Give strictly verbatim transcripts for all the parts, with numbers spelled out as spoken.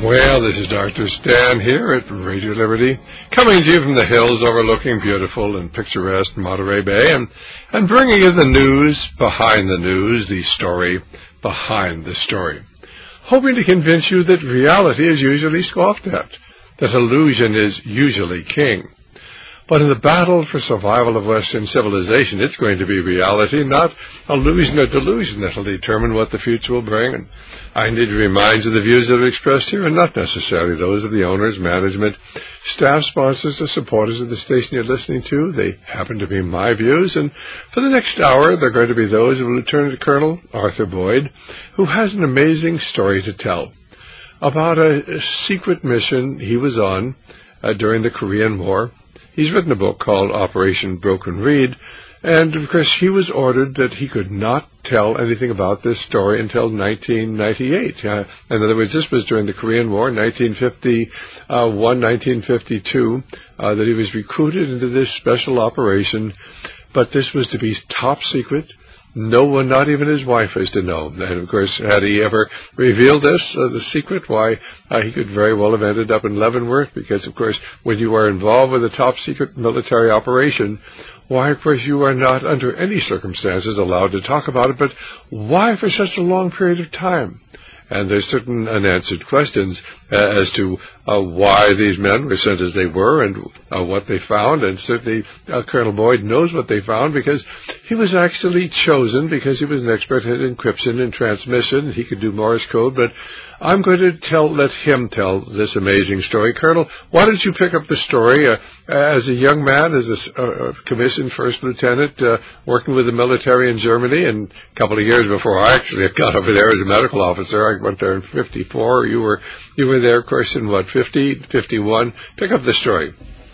Well, this is Doctor Stan here at Radio Liberty, coming to you from the hills overlooking beautiful and picturesque Monterey Bay, and, and bringing you the news behind the news, the story behind the story. Hoping to convince you that reality is usually scoffed at, that illusion is usually king. But in the battle for survival of Western civilization, it's going to be reality, not illusion or delusion, that will determine what the future will bring. And I need to remind you the views that are expressed here are not necessarily those of the owners, management, staff, sponsors, or supporters of the station you're listening to. They happen to be my views. And for the next hour, they're going to be those of Lieutenant Colonel Arthur Boyd, who has an amazing story to tell about a, a secret mission he was on uh, during the Korean War. He's written a book called Operation Broken Reed, and of course he was ordered that he could not tell anything about this story until nineteen ninety-eight. Uh, in other words, this was during the Korean War, nineteen fifty-one, nineteen fifty-two, uh, that he was recruited into this special operation, but this was to be top secret. No one, not even his wife, is to know. And, of course, had he ever revealed this, uh, the secret, why, uh, he could very well have ended up in Leavenworth, because, of course, when you are involved with a top-secret military operation, why, of course, you are not under any circumstances allowed to talk about it, but why for such a long period of time? And there's certain unanswered questions uh, as to uh, why these men were sent as they were and uh, what they found. And certainly uh, Colonel Boyd knows what they found, because he was actually chosen because he was an expert at encryption and transmission. He could do Morse code. But I'm going to tell, let him tell this amazing story. Colonel, why don't you pick up the story? Uh, as a young man, as a uh, commissioned first lieutenant, uh, working with the military in Germany, and a couple of years before I actually got over there as a medical officer, I went there in fifty-four. You were you were there, of course, in what, fifty, fifty-one? Pick up the story.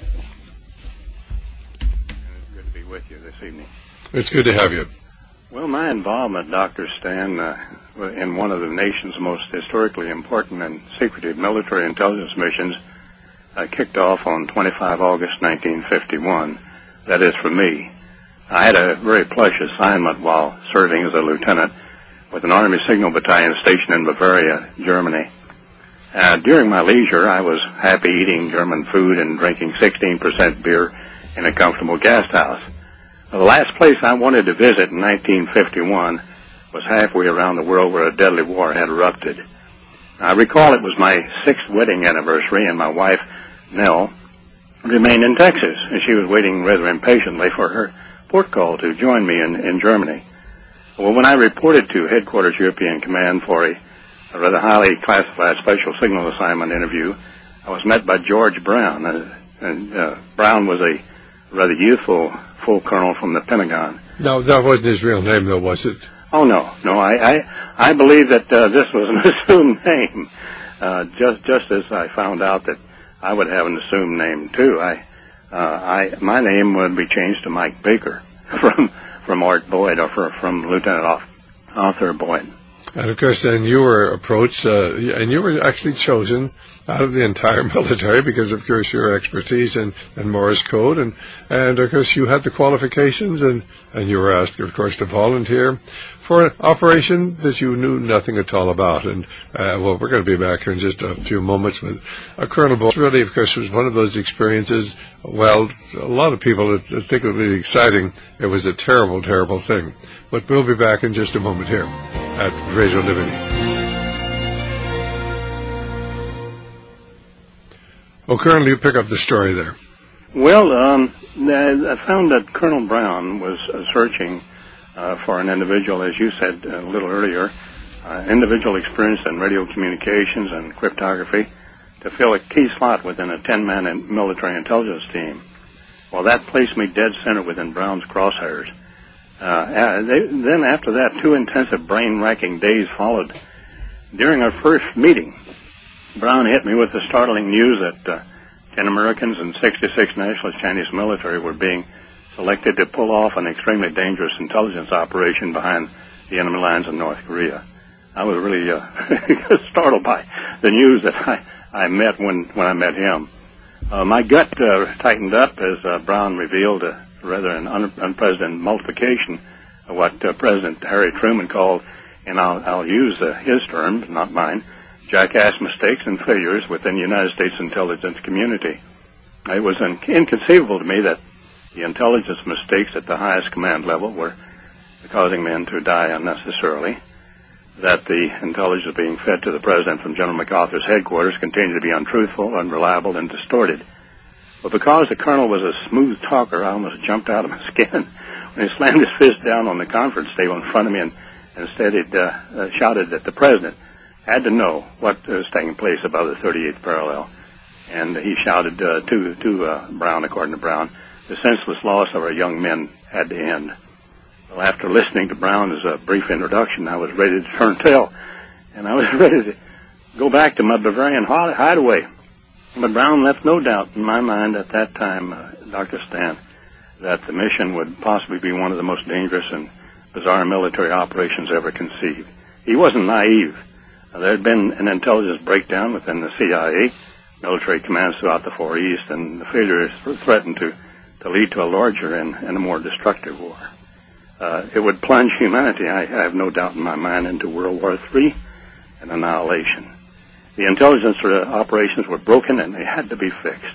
It's good to be with you this evening. It's good to have you. Well, my involvement, Doctor Stan, uh, in one of the nation's most historically important and secretive military intelligence missions uh, kicked off on the twenty-fifth of August, nineteen fifty-one. That is, for me. I had a very plush assignment while serving as a lieutenant with an Army Signal Battalion stationed in Bavaria, Germany. Uh, during my leisure, I was happy eating German food and drinking sixteen percent beer in a comfortable guest house. The last place I wanted to visit in nineteen fifty-one was halfway around the world where a deadly war had erupted. I recall it was my sixth wedding anniversary, and my wife, Nell, remained in Texas, and she was waiting rather impatiently for her port call to join me in, in Germany. Well, when I reported to Headquarters European Command for a, a rather highly classified special signal assignment interview, I was met by George Brown, uh, and uh, Brown was a rather youthful full colonel from the Pentagon. No, that wasn't his real name, though, was it? Oh, no. No, I I, I believe that uh, this was an assumed name, uh, just just as I found out that I would have an assumed name, too. I, uh, I my name would be changed to Mike Baker from from Art Boyd, or for, from Lieutenant Arthur Boyd. And, of course, then you were approached, uh, and you were actually chosen out of the entire military because, of course, your expertise in, in Morse code, and, and, of course, you had the qualifications, and, and you were asked, of course, to volunteer for an operation that you knew nothing at all about. And, uh, well, we're going to be back here in just a few moments with uh, Colonel Boyd. Really, of course, was one of those experiences, well, a lot of people think it would be exciting. It was a terrible, terrible thing. But we'll be back in just a moment here at Radio Liberty. Well, Colonel, you pick up the story there. Well, um, I found that Colonel Brown was uh, searching uh, for an individual, as you said a little earlier, uh, individual experienced in radio communications and cryptography to fill a key slot within a ten-man military intelligence team. Well, that placed me dead center within Brown's crosshairs. Uh, they, then after that, two intensive brain-racking days followed. During our first meeting, Brown hit me with the startling news that uh, ten Americans and sixty-six nationalist Chinese military were being selected to pull off an extremely dangerous intelligence operation behind the enemy lines in North Korea. I was really uh, startled by the news that I, I met when, when I met him. Uh, my gut uh, tightened up as uh, Brown revealed uh, rather an un- unprecedented multiplication of what uh, President Harry Truman called, and I'll, I'll use uh, his terms, not mine, jackass mistakes and failures within the United States intelligence community. It was in- inconceivable to me that the intelligence mistakes at the highest command level were causing men to die unnecessarily, that the intelligence being fed to the President from General MacArthur's headquarters continued to be untruthful, unreliable, and distorted. But because the Colonel was a smooth talker, I almost jumped out of my skin when he slammed his fist down on the conference table in front of me and instead it uh, uh, shouted that the President had to know what was taking place above the thirty-eighth parallel. And he shouted uh, to, to uh, Brown, according to Brown, the senseless loss of our young men had to end. Well, after listening to Brown's uh, brief introduction, I was ready to turn tail, and I was ready to go back to my Bavarian hideaway. But Brown left no doubt in my mind at that time, uh, Doctor Stan, that the mission would possibly be one of the most dangerous and bizarre military operations ever conceived. He wasn't naive. Uh, there had been an intelligence breakdown within the C I A, military commands throughout the Far East, and the failure threatened to, to lead to a larger and, and a more destructive war. Uh, it would plunge humanity, I, I have no doubt in my mind, into World War Three and annihilation. The intelligence uh, operations were broken and they had to be fixed.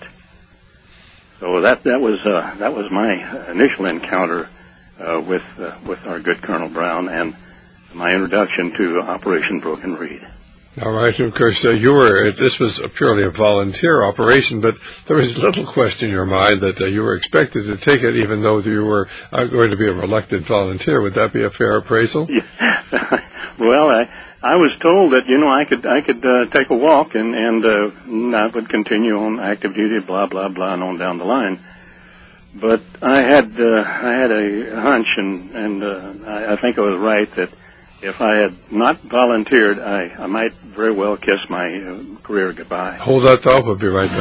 So that that was uh, that was my initial encounter uh, with uh, with our good Colonel Brown and my introduction to Operation Broken Reed. All right, of course, uh, you were, this was a purely a volunteer operation, but there was little question in your mind that uh, you were expected to take it even though you were uh, going to be a reluctant volunteer. Would that be a fair appraisal? Yeah. Well, I, I was told that, you know, I could I could uh, take a walk and, and uh, I would continue on active duty, blah, blah, blah, and on down the line. But I had uh, I had a hunch, and, and uh, I, I think I was right, that if I had not volunteered, I, I might very well kiss my uh, career goodbye. Hold that thought. We'll be right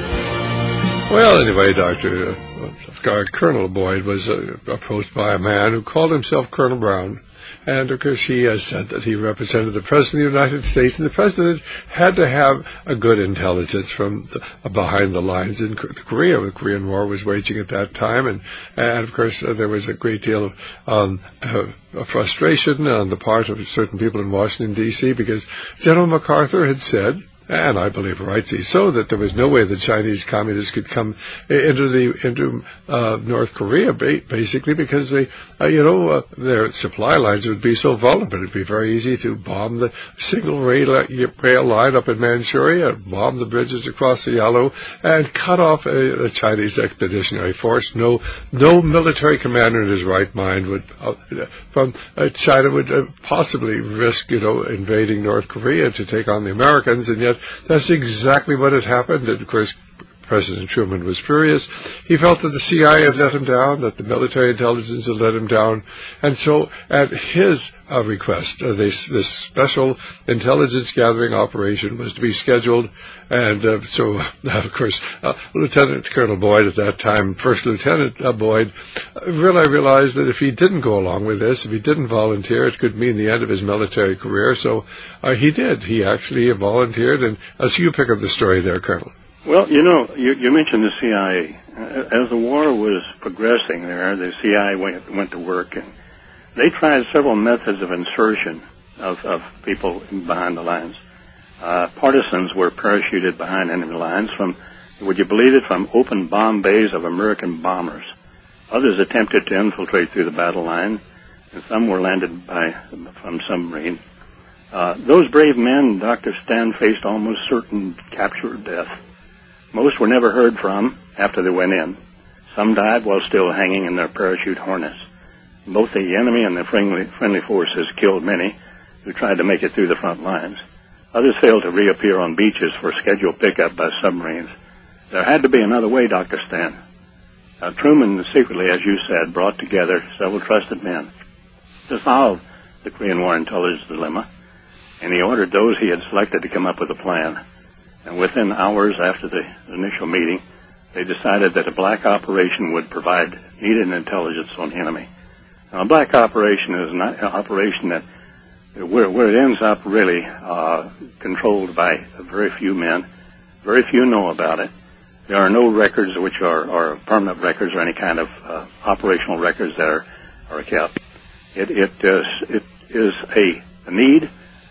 back. Well, anyway, Doctor Uh, Colonel Boyd was uh, approached by a man who called himself Colonel Brown. And, of course, he has said that he represented the President of the United States, and the President had to have a good intelligence from the, uh, behind the lines in Korea. The Korean War was waging at that time, and, and of course, uh, there was a great deal of um, uh, frustration on the part of certain people in Washington, D C, because General MacArthur had said, and I believe rightly so, that there was no way the Chinese communists could come into the into uh, North Korea, basically because they, uh, you know, uh, their supply lines would be so vulnerable. It'd be very easy to bomb the single rail, rail line up in Manchuria, bomb the bridges across the Yalu, and cut off a, a Chinese expeditionary force. No, no military commander in his right mind would, uh, from uh, China would uh, possibly risk, you know, invading North Korea to take on the Americans, and yet that's exactly what had happened. And, of course, President Truman was furious. He felt that the C I A had let him down, that the military intelligence had let him down. And so, at his uh, request, uh, this, this special intelligence gathering operation was to be scheduled. And uh, so, uh, of course, uh, Lieutenant Colonel Boyd at that time, First Lieutenant uh, Boyd, uh, really realized that if he didn't go along with this, if he didn't volunteer, it could mean the end of his military career. So uh, he did. He actually volunteered. And uh, so you pick up the story there, Colonel. Well, you know, you, you mentioned the C I A. As the war was progressing there, the C I A went, went to work, and they tried several methods of insertion of, of people behind the lines. Uh, partisans were parachuted behind enemy lines from, would you believe it, from open bomb bays of American bombers. Others attempted to infiltrate through the battle line, and some were landed by from submarine. Uh, those brave men, Doctor Stan, faced almost certain capture or death. Most were never heard from after they went in. Some died while still hanging in their parachute harness. Both the enemy and the friendly, friendly forces killed many who tried to make it through the front lines. Others failed to reappear on beaches for scheduled pickup by submarines. There had to be another way, Doctor Stan. Now, Truman secretly, as you said, brought together several trusted men to solve the Korean War intelligence dilemma, and he ordered those he had selected to come up with a plan. And within hours after the initial meeting, they decided that a black operation would provide needed intelligence on the enemy. Now, a black operation is an operation that, where, where it ends up really uh, controlled by very few men. Very few know about it. There are no records which are, are permanent records or any kind of uh, operational records that are, are kept. It, it, is, it is a, a need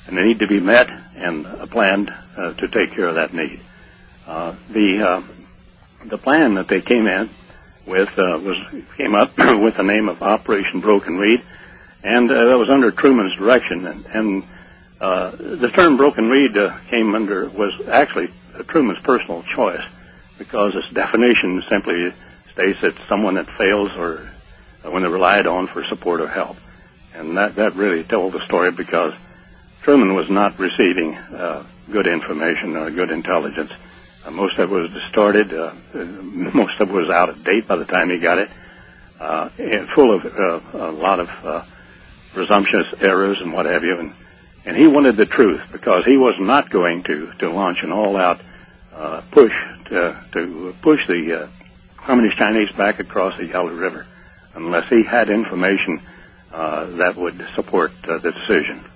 and a need to be met, and a plan uh, to take care of that need. Uh, the uh, the plan that they came in with uh, was came up with the name of Operation Broken Reed, and uh, that was under Truman's direction. And, and uh, the term Broken Reed uh, came under was actually uh, Truman's personal choice, because its definition simply states that someone that fails or uh, when they're relied on for support or help. And that, that really told the story, because Truman was not receiving uh, good information or good intelligence. Uh, most of it was distorted. Uh, most of it was out of date by the time he got it, uh, and full of uh, a lot of uh, presumptuous errors and what have you. And, and he wanted the truth, because he was not going to, to launch an all-out uh, push to, to push the uh, Communist Chinese back across the Yalu River unless he had information uh, that would support uh, the decision.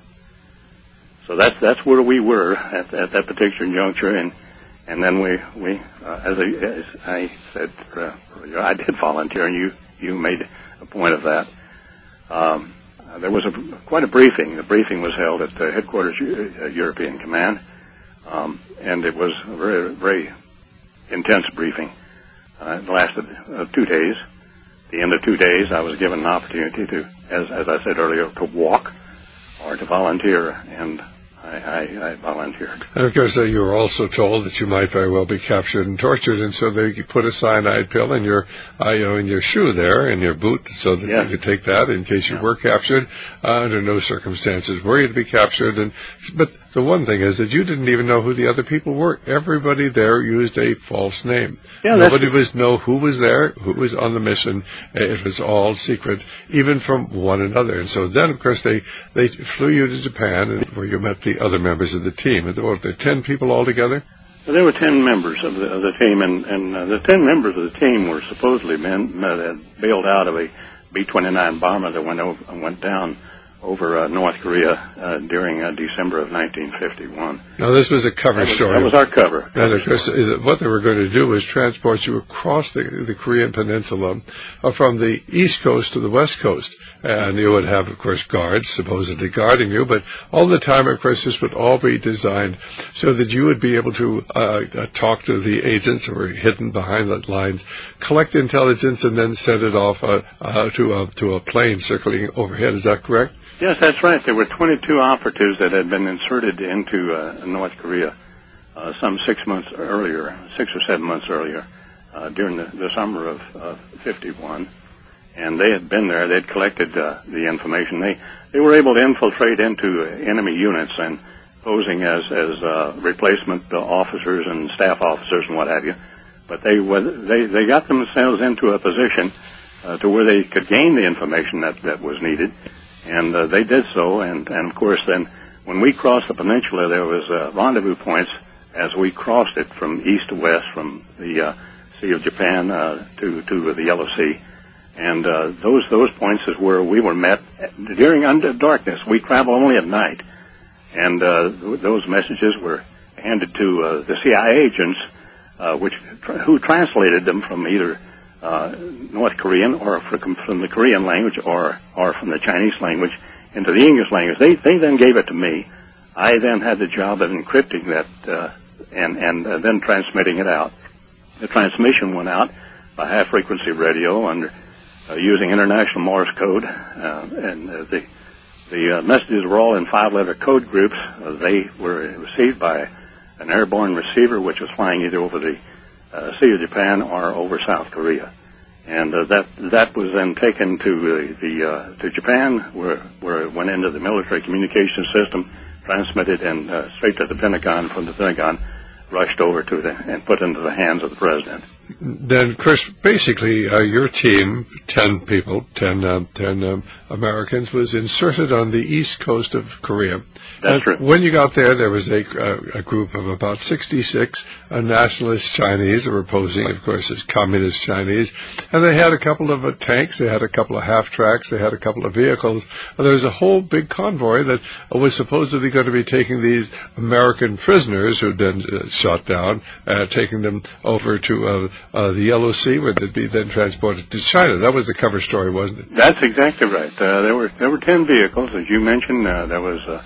So that's that's where we were at, at that particular juncture, and and then we we uh, as, I, as I said, uh, I did volunteer, and you you made a point of that. Um, there was a quite a briefing. The briefing was held at the headquarters uh, European Command, um, and it was a very very intense briefing. Uh, it lasted uh, two days. At the end of two days, I was given an opportunity to, as as I said earlier, to walk or to volunteer, and I, I, I volunteered. And of course, uh, you were also told that you might very well be captured and tortured, and so they put a cyanide pill in your, uh, you know, in your shoe there, in your boot, so that yeah. you could take that in case you yeah. were captured. Uh, under no circumstances were you to be captured. And but the one thing is that you didn't even know who the other people were. Everybody there used a false name. Yeah, Nobody was know who was there, who was on the mission. It was all secret, even from one another. And so then, of course, they they flew you to Japan, and where you met the other members of the team. And there were there ten people altogether? Well, there were ten members of the, of the team, and, and uh, the ten members of the team were supposedly men that had bailed out of a B twenty-nine bomber that went over, went down over uh, North Korea uh, during uh, December of nineteen fifty-one. Now, this was a cover that was, story. That was our cover. And, of course, what they were going to do was transport you across the, the Korean peninsula uh, from the east coast to the west coast. And you would have, of course, guards supposedly guarding you, but all the time, of course, this would all be designed so that you would be able to uh, uh, talk to the agents who were hidden behind the lines, collect intelligence, and then send it off uh, uh, to, a, to a plane circling overhead. Is that correct? Yes, that's right. There were twenty-two operatives that had been inserted into uh, North Korea uh, some six months earlier, six or seven months earlier, uh, during the, the summer of uh, fifty-one. And they had been there. They had collected uh, the information. They they were able to infiltrate into enemy units and posing as as uh, replacement uh, officers and staff officers and what have you. But they they they got themselves into a position uh, to where they could gain the information that that was needed. And uh, they did so, and, and of course then when we crossed the peninsula, there was uh, rendezvous points as we crossed it from east to west, from the uh, Sea of Japan uh, to to the Yellow Sea. And uh, those those points is where we were met during under darkness. We travel only at night, and uh, th- those messages were handed to uh, the C I A agents, uh, which tra- who translated them from either Uh, North Korean or from the Korean language or or from the Chinese language into the English language. They they then gave it to me. I then had the job of encrypting that uh, and and uh, then transmitting it out. The transmission went out by high frequency radio under uh, using international Morse code, uh, and uh, the the uh, messages were all in five letter code groups. Uh, they were received by an airborne receiver, which was flying either over the Uh, Sea of Japan or over South Korea, and uh, that that was then taken to the, the uh, to Japan, where where it went into the military communication system, transmitted, and uh, straight to the Pentagon. From the Pentagon, rushed over to the and put into the hands of the president. Then, Chris, basically, uh, your team, ten people, ten, uh, ten um, Americans, was inserted on the east coast of Korea. That's true. When you got there, there was a, uh, a group of about sixty-six uh, nationalist Chinese that were posing, of course, as communist Chinese. And they had a couple of uh, tanks, they had a couple of half-tracks, they had a couple of vehicles. And there was a whole big convoy that uh, was supposedly going to be taking these American prisoners who had been uh, shot down, uh, taking them over to uh, uh, the Yellow Sea, where they'd be then transported to China. That was the cover story, wasn't it? That's exactly right. Uh, there were there were ten vehicles, as you mentioned. Uh, there was uh,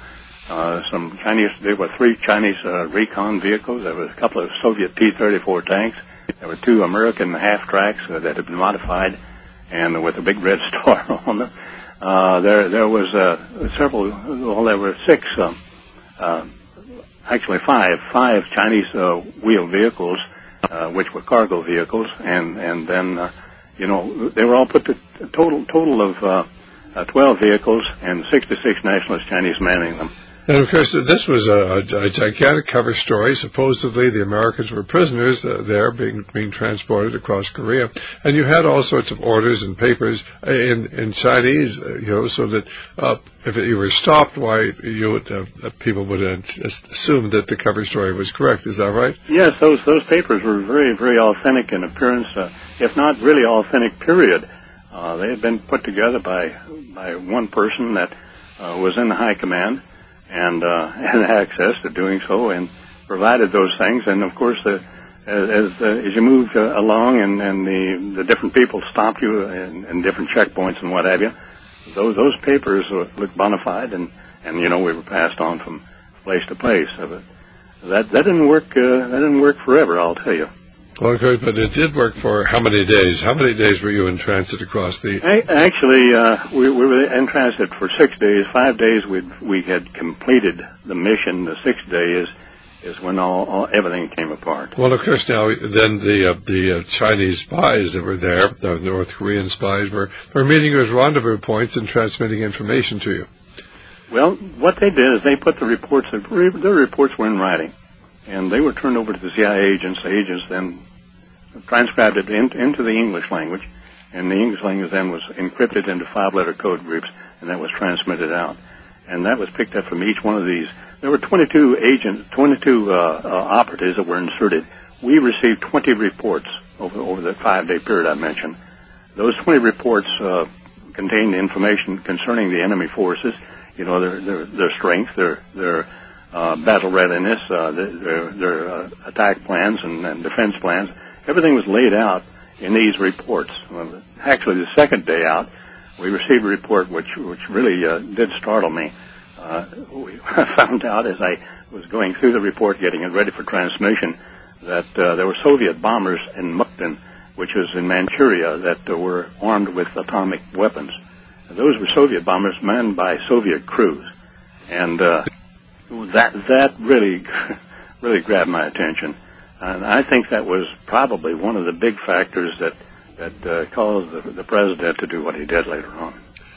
uh, some Chinese. There were three Chinese uh, recon vehicles. There was a couple of Soviet T thirty-four tanks. There were two American half-tracks uh, that had been modified and with a big red star on them. Uh, there, there was uh, several. Well, there were six. Uh, uh, actually, five. Five Chinese uh, wheeled vehicles, uh, which were cargo vehicles, and and then, uh, you know, they were all put to a total total of uh, uh, twelve vehicles and sixty-six nationalist Chinese manning them. And, of course, this was a, a gigantic cover story. Supposedly, the Americans were prisoners uh, there being being transported across Korea. And you had all sorts of orders and papers in, in Chinese, uh, you know, so that uh, if you were stopped, why you would, uh, people would assume that the cover story was correct. Is that right? Yes, those those papers were very, very authentic in appearance, uh, if not really authentic, period. Uh, they had been put together by, by one person that uh, was in the high command, and uh, had access to doing so, and provided those things. And of course, uh, as as, uh, as you moved uh, along, and, and the the different people stopped you in, in different checkpoints and what have you, those those papers looked bona fide, and and you know we were passed on from place to place. So that that didn't work. Uh, that didn't work forever, I'll tell you. Well, good, but it did work for how many days? How many days were you in transit across the... Actually, uh, we, we were in transit for six days. Five days we we had completed the mission. The sixth day is, is when all, all everything came apart. Well, of course, now, then the uh, the uh, Chinese spies that were there, the North Korean spies, were, were meeting you at rendezvous points and transmitting information to you. Well, what they did is they put the reports, their reports were in writing, and they were turned over to the C I A agents. The agents then transcribed it in, into the English language, and the English language then was encrypted into five-letter code groups, and that was transmitted out. And that was picked up from each one of these. There were twenty-two agents, twenty-two uh, uh, operatives that were inserted. We received twenty reports over, over the five-day period I mentioned. Those twenty reports uh, contained information concerning the enemy forces, you know, their their, their strength, their their uh, battle readiness, uh, their, their uh, attack plans and, and defense plans. Everything was laid out in these reports. Well, actually, the second day out, we received a report which which really uh, did startle me. Uh, we found out as I was going through the report, getting it ready for transmission, that uh, there were Soviet bombers in Mukden, which is in Manchuria, that uh, were armed with atomic weapons. And those were Soviet bombers manned by Soviet crews, and uh, that that really really grabbed my attention. And I think that was probably one of the big factors that that uh, caused the, the president to do what he did later on.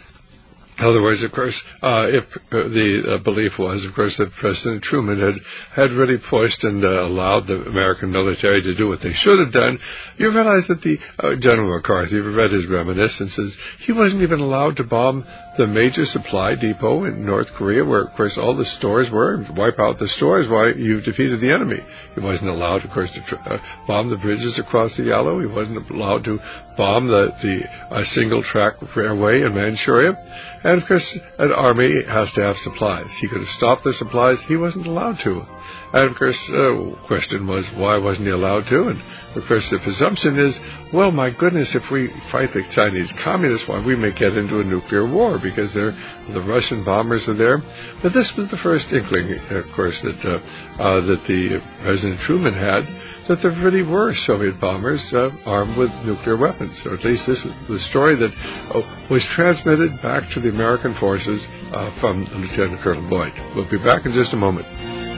In other words, of course, uh, if uh, the uh, belief was, of course, that President Truman had, had really pushed and uh, allowed the American military to do what they should have done, you realize that the uh, General McCarthy, you read his reminiscences, he wasn't even allowed to bomb the major supply depot in North Korea, where, of course, all the stores were, and wipe out the stores while you defeated the enemy. He wasn't allowed, of course, to tr- uh, bomb the bridges across the Yalu. He wasn't allowed to bomb the, the uh, single-track railway in Manchuria. And, of course, an army has to have supplies. He could have stopped the supplies. He wasn't allowed to. And, of course, the uh, question was, why wasn't he allowed to? And, of course, the presumption is, well, my goodness, if we fight the Chinese communists, why, we may get into a nuclear war because they're, the Russian bombers are there. But this was the first inkling, of course, that, uh, uh, that the President Truman had, that there really were Soviet bombers uh, armed with nuclear weapons. Or at least this is the story that uh, was transmitted back to the American forces uh, from Lieutenant Colonel Boyd. We'll be back in just a moment.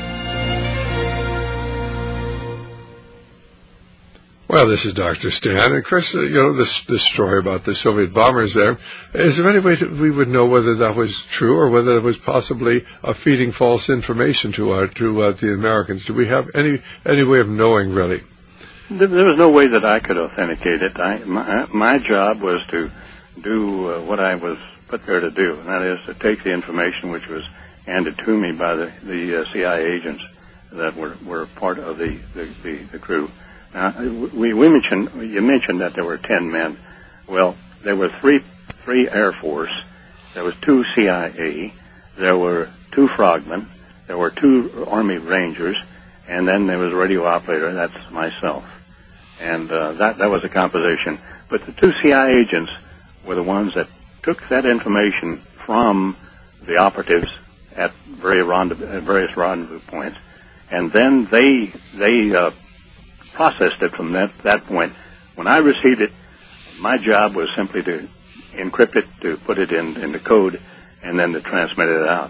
Well, this is Doctor Stan, and Chris, uh, you know, this, this story about the Soviet bombers there, is there any way that we would know whether that was true or whether it was possibly uh, feeding false information to, uh, to uh, the Americans? Do we have any any way of knowing, really? There, there was no way that I could authenticate it. I, my, my job was to do uh, what I was put there to do, and that is to take the information which was handed to me by the, the uh, C I A agents that were, were part of the, the, the, the crew. Now, we, we mentioned, you mentioned that there were ten men. Well, there were three, three Air Force, there was two C I A, there were two frogmen, there were two Army Rangers, and then there was a radio operator, that's myself. And uh, that, that was the composition. But the two C I A agents were the ones that took that information from the operatives at very rendezvous, at various rendezvous points, and then they they uh, processed it from that that point. When I received it, my job was simply to encrypt it, to put it in into code, and then to transmit it out.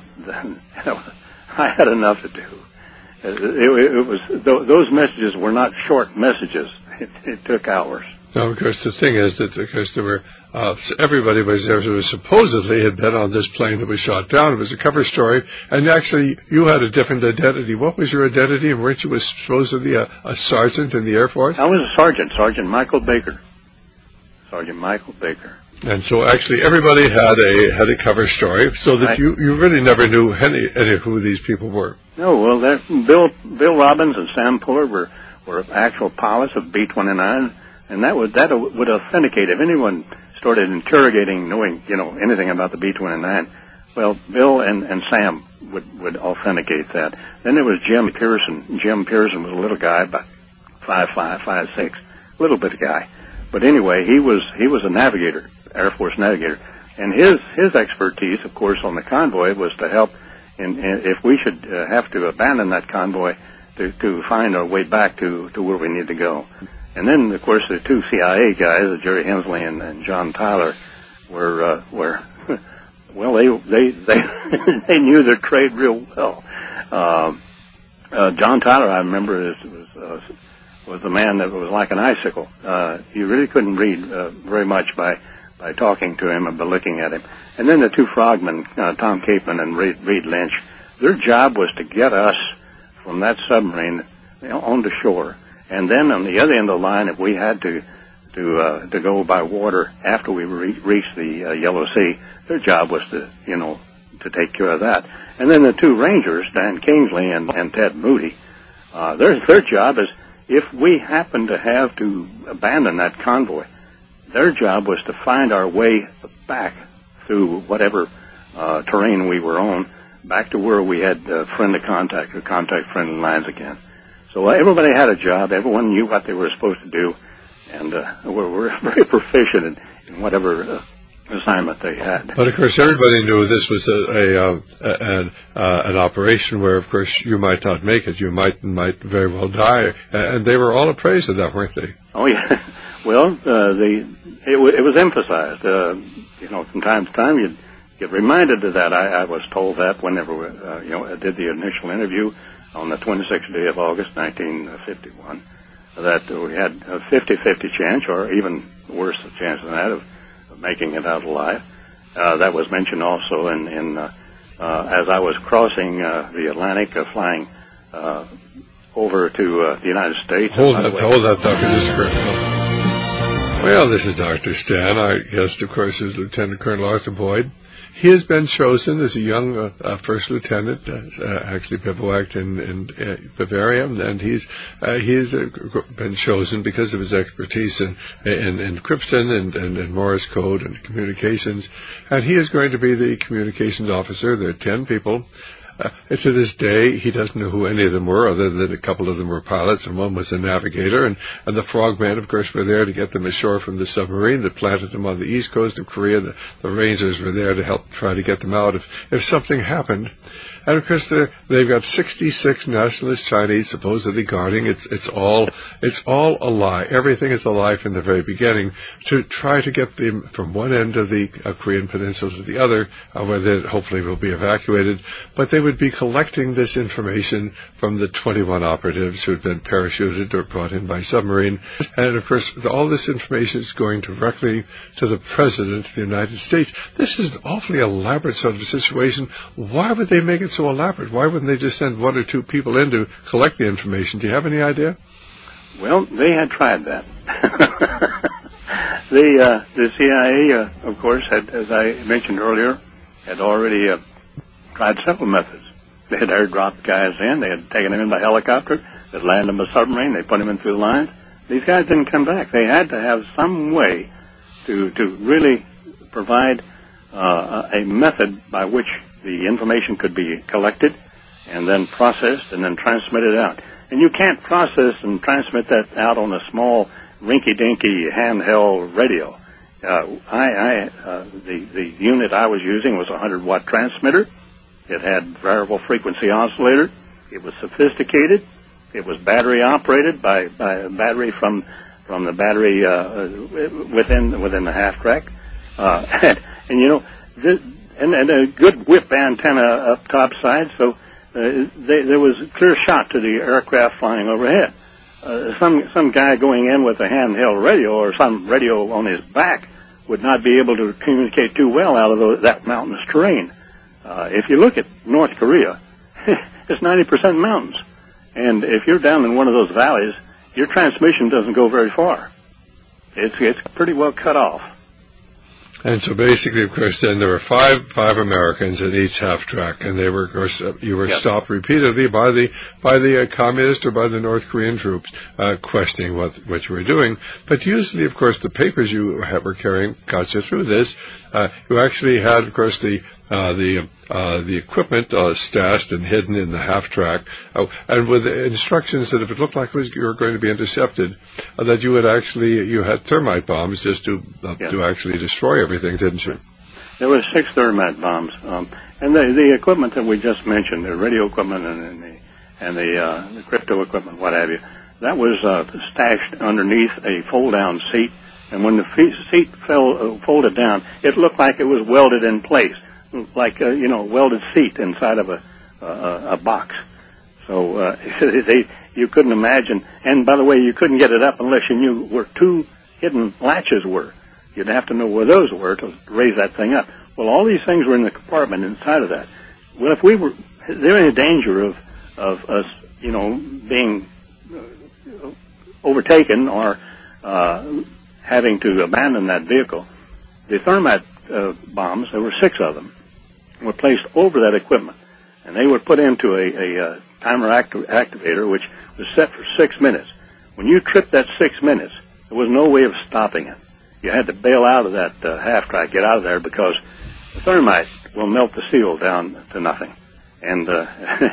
I had enough to do. It, it, it was th- those messages were not short messages. It, it took hours. Now, of course, the thing is that because there were uh, everybody was there who was supposedly had been on this plane that was shot down. It was a cover story, and actually you had a different identity. What was your identity, and weren't you supposedly a, a sergeant in the Air Force? I was a sergeant, Sergeant Michael Baker. Sergeant Michael Baker. And so actually everybody had a had a cover story, so that I, you, you really never knew any, any of who these people were. No, well, Bill Bill Robbins and Sam Puller were, were actual pilots of B twenty-nine, and that would that would authenticate if anyone started interrogating, knowing you know anything about the B twenty-nine. Well, Bill and, and Sam would, would authenticate that. Then there was Jim Pearson. Jim Pearson was a little guy, about five five, five six, little bit of guy. But anyway, he was he was a navigator. Air Force navigator, and his his expertise, of course, on the convoy was to help in, in if we should uh, have to abandon that convoy to, to find our way back to, to where we need to go. And then, of course, the two C I A guys, Jerry Hensley and, and John Tyler, were uh, were well, they they they they knew their trade real well. Uh, uh, John Tyler, I remember, is, was uh, was the man that was like an icicle. Uh, you really couldn't read uh, very much by. by talking to him and by looking at him. And then the two frogmen, uh, Tom Capeman and Reed, Reed Lynch, their job was to get us from that submarine you know, onto shore. And then on the other end of the line, if we had to to uh, to go by water after we re- reached the uh, Yellow Sea, their job was to, you know, to take care of that. And then the two Rangers, Dan Kingsley and, and Ted Moody, uh, their, their job is if we happen to have to abandon that convoy, their job was to find our way back through whatever uh, terrain we were on, back to where we had uh, friendly contact or contact friendly lines again. So uh, everybody had a job. Everyone knew what they were supposed to do, and uh, were, were very proficient in, in whatever uh, assignment they had. But of course, everybody knew this was a, a, uh, an, uh, an operation where, of course, you might not make it. You might might very well die, and they were all appraised of that, weren't they? Oh yeah. Well, uh, the it, w- it was emphasized. Uh, you know, from time to time, you'd get reminded of that. I, I was told that whenever we, uh, you know, I did the initial interview on the twenty-sixth day of August, nineteen fifty-one, that we had a fifty-fifty chance, or even worse chance than that, of, of making it out alive. Uh, that was mentioned also in, in uh, uh, as I was crossing uh, the Atlantic, uh, flying uh, over to uh, the United States. Hold that, hold that, Doctor Discreet. Well, this is Doctor Stan. Our guest, of course, is Lieutenant Colonel Arthur Boyd. He has been chosen as a young uh, uh, first lieutenant, uh, uh, actually bivouacked in, in uh, Bavaria, and he's uh, he's uh, been chosen because of his expertise in in, in encryption and, and, and Morse code and communications, and he is going to be the communications officer. There are ten people. Uh, to this day, he doesn't know who any of them were, other than a couple of them were pilots, and one was a navigator, and, and the frogmen, of course, were there to get them ashore from the submarine that planted them on the east coast of Korea. The, the Rangers were there to help try to get them out if, if something happened. And of course, they've got sixty-six nationalist Chinese supposedly guarding. It's it's all it's all a lie. Everything is a lie from the very beginning to try to get them from one end of the uh, Korean peninsula to the other, uh, where they hopefully will be evacuated. But they would be collecting this information from the twenty-one operatives who had been parachuted or brought in by submarine. And of course, all this information is going directly to the President of the United States. This is an awfully elaborate sort of situation. Why would they make it so elaborate? Why wouldn't they just send one or two people in to collect the information? Do you have any idea? Well, they had tried that. the uh, the C I A, uh, of course, had, as I mentioned earlier, had already uh, tried several methods. They had airdropped guys in. They had taken them in by helicopter. They'd landed them a submarine. They put them in through the lines. These guys didn't come back. They had to have some way to to really provide uh, a method by which the information could be collected and then processed and then transmitted out. And you can't process and transmit that out on a small rinky-dinky handheld radio. Uh, I, I, uh, the, the unit I was using was a one hundred watt transmitter, It had variable frequency oscillator. It was sophisticated. It was battery operated by, by a battery from from the battery uh, within within the half track. Uh, and, and you know, this, and, and a good whip antenna up top side, so uh, they, there was a clear shot to the aircraft flying overhead. Uh, some some guy going in with a handheld radio or some radio on his back would not be able to communicate too well out of those, that mountainous terrain. Uh, if you look at North Korea, it's ninety percent mountains. And if you're down in one of those valleys, your transmission doesn't go very far. It's it's pretty well cut off. And so basically, of course, then there were five five Americans in each half track, and they were, of course, uh, you were yep. stopped repeatedly by the by the uh, communist or by the North Korean troops, uh, questioning what what you were doing. But usually, of course, the papers you were carrying got you through this. Uh, you actually had, of course, the uh, the uh, the equipment uh, stashed and hidden in the half track, uh, and with instructions that if it looked like it was, you were going to be intercepted, uh, that you would actually you had thermite bombs just to uh, yeah. to actually destroy everything, didn't you? There were six thermite bombs, um, and the the equipment that we just mentioned, the radio equipment and, and the and the, uh, the crypto equipment, what have you, that was uh, stashed underneath a fold-down seat. And when the seat fell uh, folded down, it looked like it was welded in place, like a, you know, welded seat inside of a uh, a box. So uh, they you couldn't imagine. And by the way, you couldn't get it up unless you knew where two hidden latches were. You'd have to know where those were to raise that thing up. Well, all these things were in the compartment inside of that. Well, if we were, they're in danger of of us, you know, being uh, overtaken or uh, having to abandon that vehicle. The thermite uh, bombs, there were six of them, were placed over that equipment, and they were put into a, a, a timer acti- activator, which was set for six minutes. When you tripped that six minutes, there was no way of stopping it. You had to bail out of that uh, half track, get out of there, because the thermite will melt the seal down to nothing. And uh,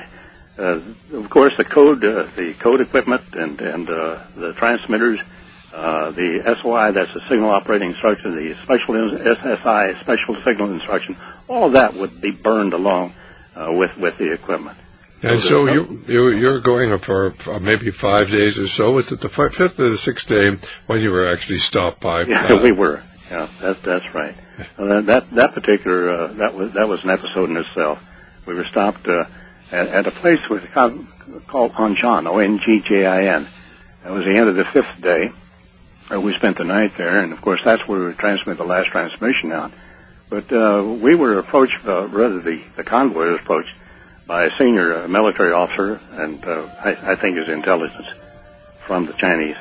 uh, of course, the code, uh, the code equipment, and and uh, the transmitters. Uh, the S O I, that's the signal operating instruction, the special S S I, special signal instruction, all of that would be burned along uh, with, with the equipment. And so, so you, you, you're going up for uh, maybe five days or so. Was it the f- fifth or the sixth day when you were actually stopped by? Yeah, uh, we were. Yeah, that, that's right. Uh, that that particular, uh, that was that was an episode in itself. We were stopped uh, at, at a place with, called Ongjin, O N G J I N. That was the end of the fifth day. Uh, we spent the night there, and of course that's where we transmitted the last transmission out. But uh, we were approached, uh, rather the, the convoy was approached by a senior uh, military officer, and uh, I, I think his intelligence from the Chinese.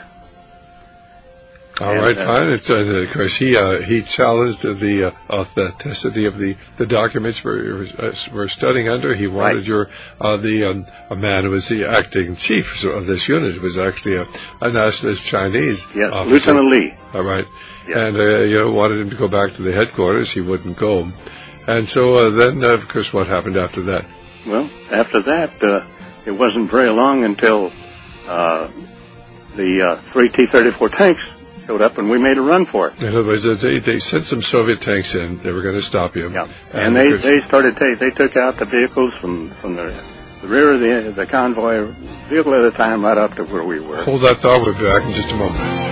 All and, right, uh, fine. It's, uh, of course, he uh, he challenged the uh, authenticity of the, the documents we're, uh, we're studying under. He wanted right. your uh, the um, a man who was the acting chief of this unit was actually a, a nationalist Chinese yes, officer. Lieutenant Lee. All right, yes. and uh, you know wanted him to go back to the headquarters. He wouldn't go, and so uh, then uh, of course what happened after that? Well, after that, uh, it wasn't very long until uh, the uh, three T thirty-four tanks showed up, and we made a run for it. In other words, they, they sent some Soviet tanks in. They were going to stop you. Yeah, and, and they, they started. Ta- they took out the vehicles from from the, the rear of the the convoy, vehicle at a time, right up to where we were. Hold that thought. We'll be back in just a moment.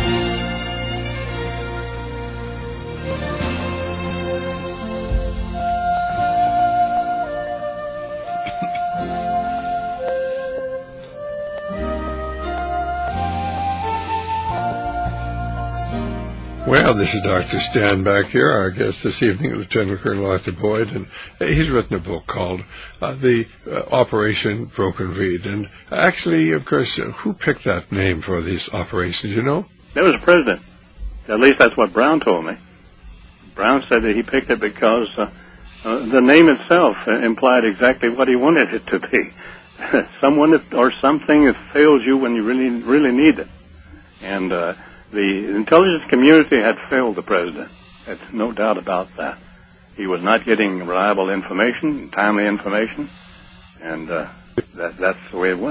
Well, this is Doctor Stan back here. Our guest this evening is Lieutenant Colonel Arthur Boyd, and he's written a book called uh, The uh, Operation Broken Reed. And actually, of course, uh, who picked that name for these operations, you know? There was a president. At least that's what Brown told me. Brown said that he picked it because uh, uh, the name itself implied exactly what he wanted it to be. Someone that, or something that fails you when you really, really need it. And uh, the intelligence community had failed the president. There's no doubt about that. He was not getting reliable information, timely information, and uh, that, that's the way it was.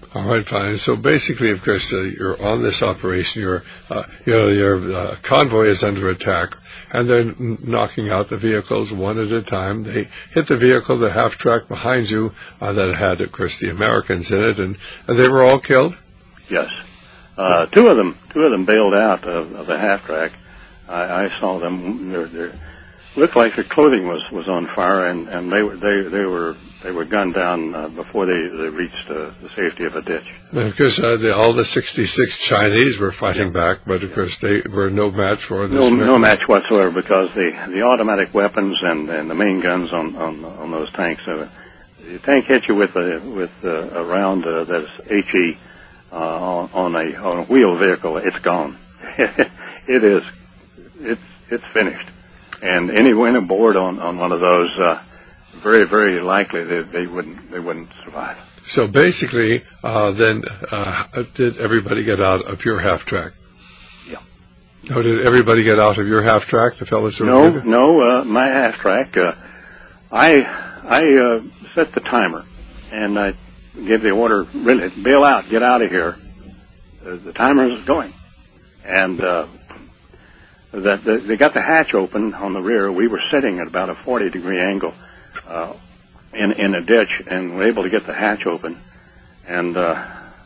All right, fine. So basically, of course, uh, you're on this operation. Your, uh, your, your uh, convoy is under attack, and they're n- knocking out the vehicles one at a time. They hit the vehicle, the half-track behind you, uh, that had, of course, the Americans in it, and, and they were all killed? Yes. Uh, two of them, two of them bailed out of, of the half-track. I, I saw them. They're, they're, looked like their clothing was, was on fire, and, and they were they they were they were gunned down uh, before they, they reached uh, the safety of a ditch. And of course, uh, the, all the sixty-six Chinese were fighting yeah. back, but of yeah. course they were no match for this. No, no match whatsoever, because the, the automatic weapons and, and the main guns on on, on those tanks. Uh, the tank hits you with a with uh, a round uh, that's HE uh, on, on a on a wheel vehicle. It's gone. It is. It's it's finished. And anyone aboard on, on one of those, uh, very very likely they, they wouldn't they wouldn't survive. So basically, uh, then uh, did everybody get out of your half track? Yeah. No, did everybody get out of your half track? The fellows who no were no uh, my half track. Uh, I I uh, set the timer, and I gave the order, really, bail out, get out of here. Uh, the timer is going, and. Uh, That the, they got the hatch open on the rear. We were sitting at about a forty degree angle uh, in in a ditch, and were able to get the hatch open. And uh,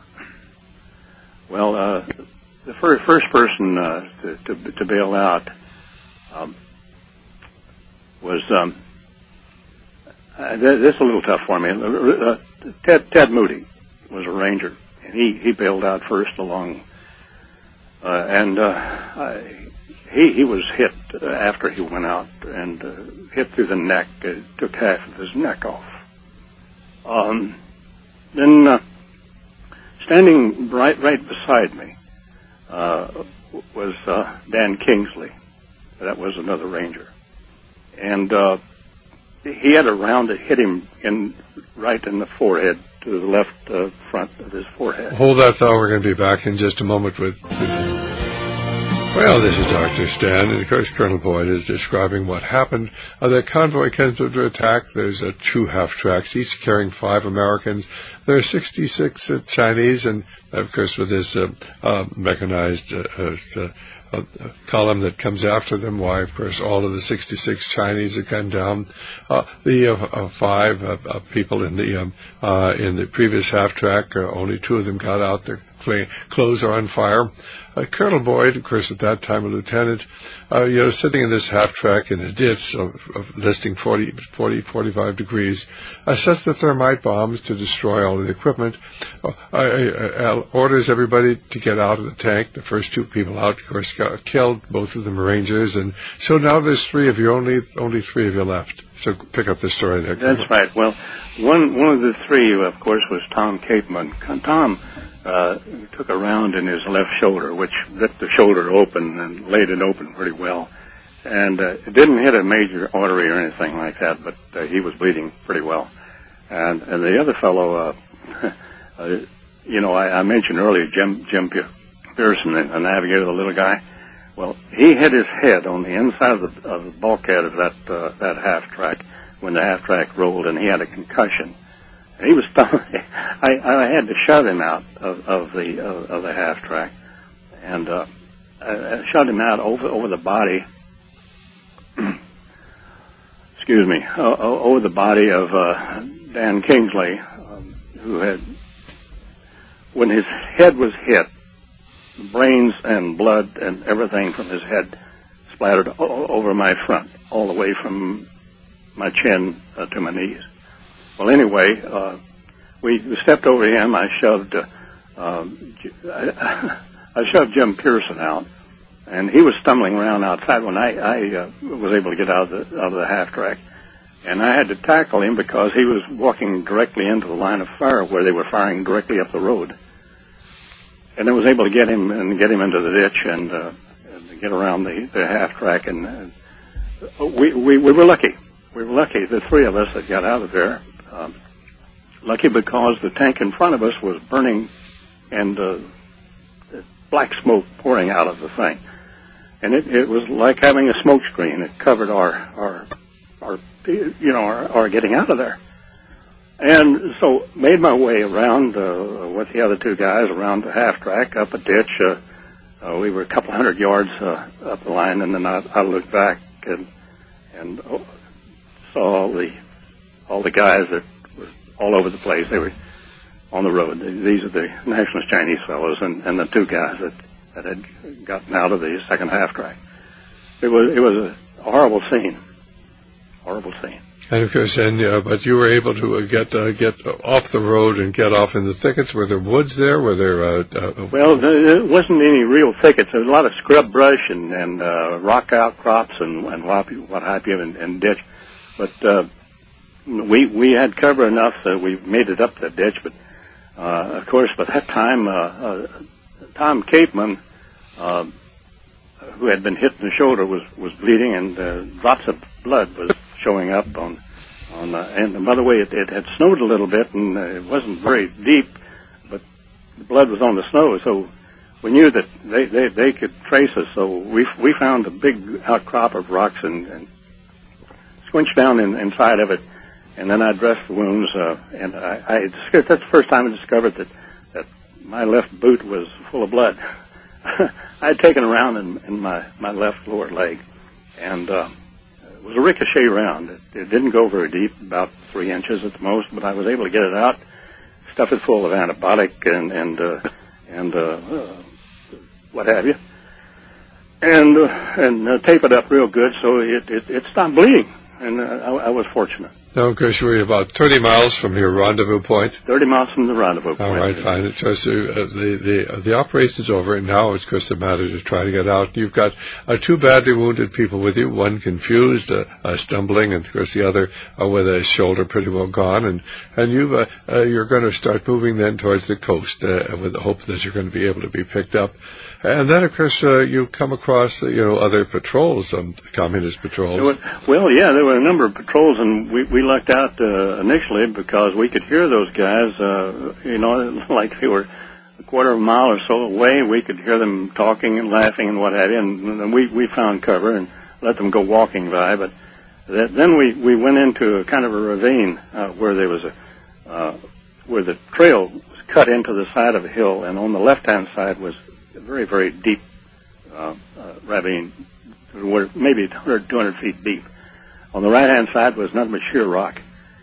well, uh, the first first person uh, to, to to bail out um, was um, uh, this is a little tough for me. Uh, Ted Ted Moody was a ranger, and he he bailed out first along, uh, and uh, I. He he was hit uh, after he went out, and uh, hit through the neck. It took half of his neck off. Um, then uh, standing right right beside me uh, was uh, Dan Kingsley. That was another ranger, and uh, he had a round that hit him in right in the forehead, to the left uh, front of his forehead. Hold that thought. We're going to be back in just a moment with. Well, this is Doctor Stan, and of course Colonel Boyd is describing what happened. Uh, the convoy comes under attack. There's uh, two half-tracks, each carrying five Americans. There are sixty-six uh, Chinese, and of course with this uh, uh, mechanized uh, uh, uh, column that comes after them, why, of course, all of the sixty-six Chinese have gone down. Uh, the uh, uh, five uh, uh, people in the um, uh, in the previous half-track, uh, only two of them got out. Their clothes are on fire. Uh, Colonel Boyd, of course, at that time a lieutenant, uh, you know, sitting in this half-track in a ditch of, of listing forty, forty, forty-five degrees, uh, sets the thermite bombs to destroy all of the equipment, uh, uh, uh, orders everybody to get out of the tank. The first two people out, of course, got killed. Both of them are rangers, and so now there's three of you, only only three of you left. So pick up the story there. That's right. Well, one one of the three, of course, was Tom Capeman. Tom uh, took a round in his left shoulder, which ripped the shoulder open and laid it open pretty well. And uh, it didn't hit a major artery or anything like that, but uh, he was bleeding pretty well. And, and the other fellow, uh, uh, you know, I, I mentioned earlier Jim Jim Pearson, the navigator, the little guy. Well, he hit his head on the inside of the, of the bulkhead of that uh, that half track when the half track rolled, and he had a concussion. And he was I, I had to shove him out of, of the of, of the half track, and uh, I shoved him out over over the body. excuse me, uh, over the body of uh, Dan Kingsley, um, who had, when his head was hit, brains and blood and everything from his head splattered o- over my front, all the way from my chin uh, to my knees. Well, anyway, uh, we stepped over him. I shoved, uh, um, I, I shoved Jim Pearson out, and he was stumbling around outside when I, I uh, was able to get out of the out of the half track, and I had to tackle him because he was walking directly into the line of fire where they were firing directly up the road. And I was able to get him and get him into the ditch and, uh, and get around the, the half track. And uh, we, we we were lucky. We were lucky, the three of us that got out of there. Um, lucky because the tank in front of us was burning and uh, black smoke pouring out of the thing. And it, it was like having a smoke screen. It covered our our our you know our, our getting out of there. And so made my way around uh, with the other two guys around the half track, up a ditch. Uh, uh, we were a couple hundred yards uh, up the line, and then I, I looked back and and uh, saw all the all the guys that were all over the place. They were on the road. These are the Nationalist Chinese fellows, and, and the two guys that, that had gotten out of the second half track. It was it was a horrible scene, horrible scene. And of course, and uh, but you were able to uh, get uh, get off the road and get off in the thickets. Were there woods there? Were there? Uh, uh, well, there wasn't any real thickets. There was a lot of scrub brush and and uh, rock outcrops and and what have you, and, and ditch. But uh, we we had cover enough that we made it up the ditch. But uh, of course, by that time, uh, uh, Tom Capeman, uh, who had been hit in the shoulder, was was bleeding, and uh, drops of blood was showing up on, on uh, and by the way, it, it had snowed a little bit, and uh, it wasn't very deep, but the blood was on the snow, so we knew that they, they, they could trace us, so we we found a big outcrop of rocks and, and squinched down in, inside of it, and then I dressed the wounds, uh, and I, I that's the first time I discovered that, that my left boot was full of blood. I had taken a round in, in my, my left lower leg, and uh, it was a ricochet round. It, it didn't go very deep, about three inches at the most, but I was able to get it out, stuff it full of antibiotic and and uh, and uh, uh, what have you, and uh, and uh, tape it up real good so it it, it stopped bleeding, and uh, I, I was fortunate. Now, of course, you were about thirty miles from your rendezvous point. thirty miles from the rendezvous point. All right, fine. It's just, uh, the, the, uh, the operation's over, and now it's just a matter to try to get out. You've got uh, two badly wounded people with you, one confused, uh, uh, stumbling, and, of course, the other uh, with his shoulder pretty well gone. And, and you've, uh, uh, you're going to start moving then towards the coast uh, with the hope that you're going to be able to be picked up. And then, of course, uh, you come across, uh, you know, other patrols, um, communist patrols. Were, well, yeah, there were a number of patrols, and we, we lucked out uh, initially because we could hear those guys, uh, you know, like they were a quarter of a mile or so away. We could hear them talking and laughing and what have you, and, and we, we found cover and let them go walking by. But that, then we, we went into a kind of a ravine uh, where there was a, uh, where the trail was cut into the side of a hill, and on the left-hand side was a very, very deep uh, uh, ravine, maybe one hundred, two hundred feet deep. On the right-hand side was nothing but sheer rock.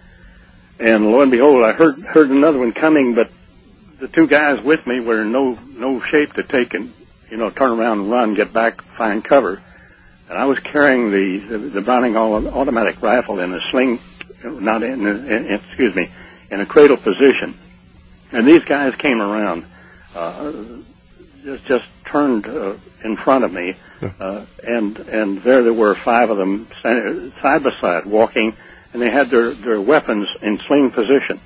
And lo and behold, I heard heard another one coming, but the two guys with me were in no no shape to take and, you know, turn around and run, get back, find cover. And I was carrying the the, the Browning automatic rifle in a sling, not in, in, in excuse me, in a cradle position. And these guys came around. Uh, Just, just turned uh, in front of me, uh, and and there there were five of them standing side by side, walking, and they had their, their weapons in sling position.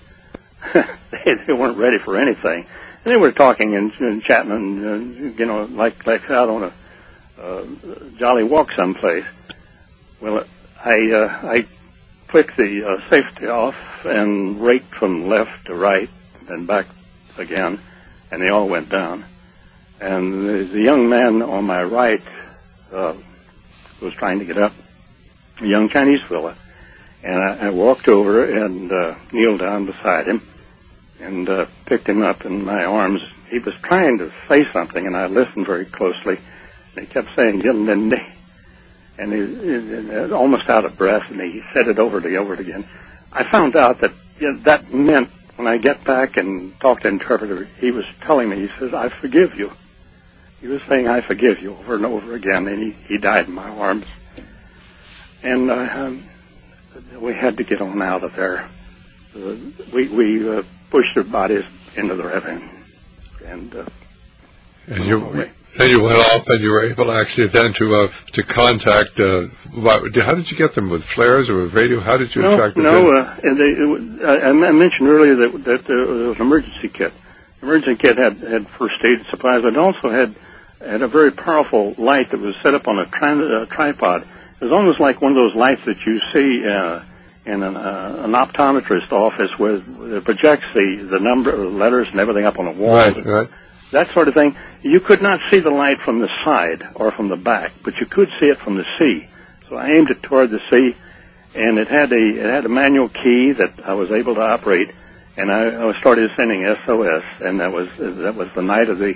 they, they weren't ready for anything, and they were talking and, and chatting, and uh, you know, like like out on a uh, jolly walk someplace. Well, I uh, I clicked the uh, safety off and raked from left to right and back again, and they all went down. And the, the young man on my right uh, was trying to get up, a young Chinese fella. And I, I walked over and uh, kneeled down beside him and uh, picked him up in my arms. He was trying to say something, and I listened very closely. And he kept saying, Yilnende. And he, he, he almost out of breath, and he said it over and over again. I found out that you know, that meant when I get back and talked to the interpreter, he was telling me, he says, I forgive you. He was saying, I forgive you over and over again, and he, he died in my arms. And uh, um, we had to get on out of there. Uh, we we uh, pushed their bodies into the ravine. And, uh, and you, then you went off, and you were able actually then to uh, to contact, uh, how did you get them, with flares or with radio? How did you no, attract them? No, uh, and they, I, I mentioned earlier that, that uh, there was an emergency kit. The emergency kit had, had first aid supplies, but it also had had a very powerful light that was set up on a, tri- a tripod. It was almost like one of those lights that you see uh, in an, uh, an optometrist office where it projects the, the number, letters, and everything up on a wall. Right, right. That sort of thing. You could not see the light from the side or from the back, but you could see it from the sea. So I aimed it toward the sea, and it had a it had a manual key that I was able to operate, and I, I started sending S O S, and that was that was the night of the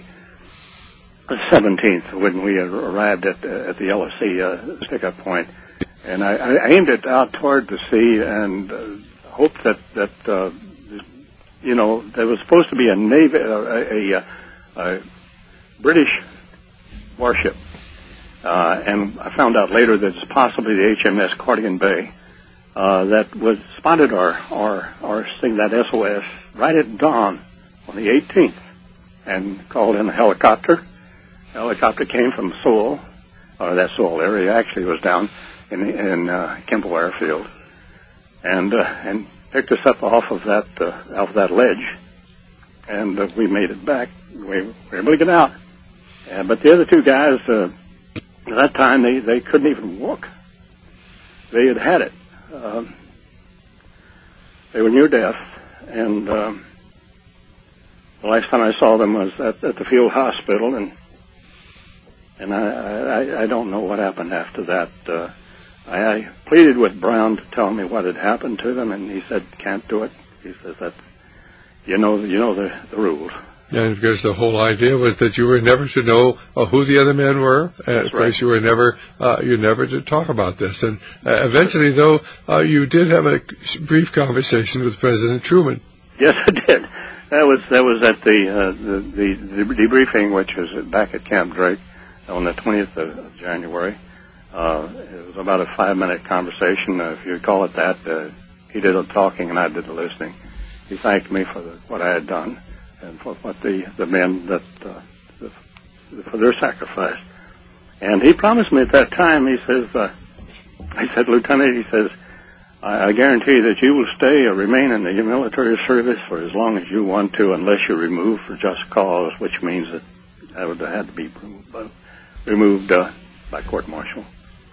seventeenth when we arrived at at the L S C uh, stick-up point, and I, I aimed it out toward the sea and uh, hoped that that uh, you know there was supposed to be a navy uh, a, a, a British warship, uh, and I found out later that it's possibly the H M S Cardigan Bay uh, that was spotted our our our thing, that S O S right at dawn on the eighteenth, and called in a helicopter. The helicopter came from Seoul, or that Seoul area. Actually, it was down in in uh, Kimball Airfield, and uh, and picked us up off of that uh, off that ledge, and uh, we made it back. We were able to get out. Uh, but the other two guys, uh, at that time, they, they couldn't even walk. They had had it. Um, they were near death, and um, the last time I saw them was at, at the field hospital, and and I, I, I don't know what happened after that. Uh, I, I pleaded with Brown to tell me what had happened to them, and he said, "Can't do it." He says that you know you know the, the rules. And because the whole idea was that you were never to know uh, who the other men were, and of course you were never uh, you never to talk about this. And uh, eventually, though, uh, you did have a brief conversation with President Truman. Yes, I did. That was that was at the uh, the, the the debriefing, which was back at Camp Drake on the twentieth of January. Uh, it was about a five-minute conversation, uh, if you call it that. Uh, he did the talking, and I did the listening. He thanked me for the, what I had done, and for what the, the men that, uh, the, for their sacrifice. And he promised me at that time, he says, uh, I said, Lieutenant, he says, I, I guarantee that you will stay or remain in the military service for as long as you want to, unless you're removed for just cause, which means that I would have had to be removed, uh, removed uh, by court-martial.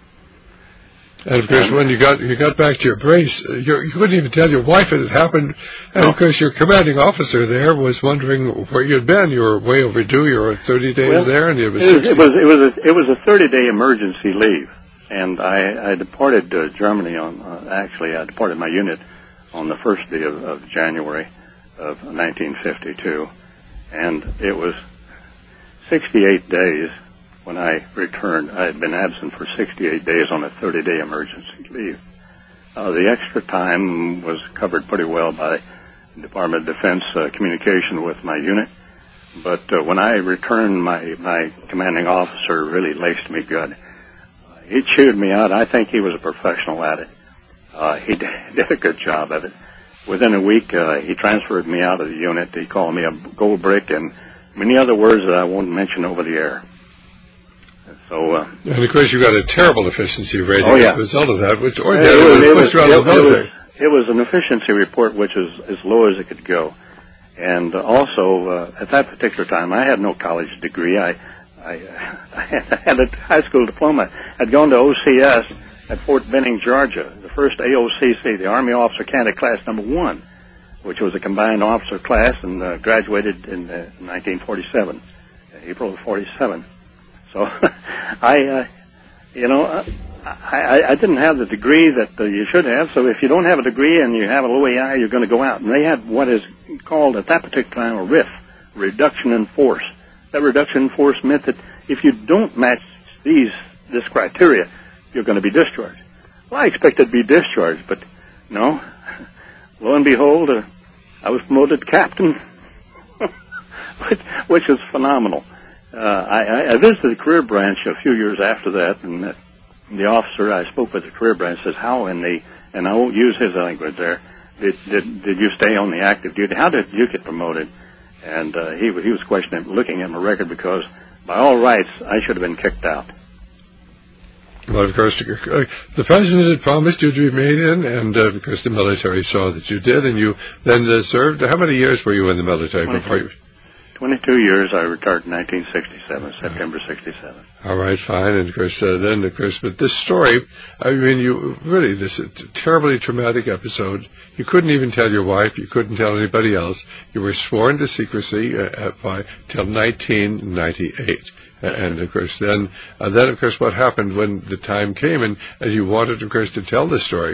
And of course, when you got you got back to your base, you, you couldn't even tell your wife it had happened. And of course, your commanding officer there was wondering where you'd been. You were way overdue. You were thirty days well, there, and it was it was it was a, it was a thirty-day emergency leave. And I, I departed uh, Germany on uh, actually I departed my unit on the first day of, of January of nineteen fifty-two, and it was sixty-eight days. When I returned, I had been absent for sixty-eight days on a thirty-day emergency leave. Uh, the extra time was covered pretty well by the Department of Defense uh, communication with my unit. But uh, when I returned, my, my commanding officer really laced me good. Uh, he chewed me out. I think he was a professional at it. Uh, he d- did a good job of it. Within a week, uh, he transferred me out of the unit. He called me a gold brick and many other words that I won't mention over the air. So, uh, and of course, you got a terrible efficiency rating oh, yeah. as a result of that, which it, ordinarily it, was, was, it, it, was, it was an efficiency report which was as low as it could go. And uh, also, uh, at that particular time, I had no college degree. I, I, I had a high school diploma. I'd gone to O C S at Fort Benning, Georgia, the first A O C C, the Army Officer Candidate Class Number One, which was a combined officer class, and uh, graduated in uh, nineteen forty-seven, April of forty-seven. So, I, uh, you know, I, I, I didn't have the degree that uh, you should have. So if you don't have a degree and you have a low A I, you're going to go out. And they had what is called at that particular time a R I F, reduction in force. That reduction in force meant that if you don't match these this criteria, you're going to be discharged. Well, I expected to be discharged, but no. Lo and behold, uh, I was promoted to captain, which, which is phenomenal. Uh, I, I visited the career branch a few years after that, and uh, the officer I spoke with the career branch says, "How in the," and I won't use his language there, did did, did you stay on the active duty? How did you get promoted? And uh, he he was questioning, looking at my record, because by all rights I should have been kicked out. Well, of course, the president had promised you to remain in, and uh, of course the military saw that you did, and you then uh, served. How many years were you in the military before you? twenty-two years. I retired in nineteen sixty-seven, September sixty-seven. All right, fine. And, of course, uh, then, of course, but this story, I mean, you really, this terribly traumatic episode, you couldn't even tell your wife, you couldn't tell anybody else. You were sworn to secrecy uh, by till nineteen ninety-eight. And, of course, then, uh, then, of course, what happened when the time came and, and you wanted, of course, to tell the story?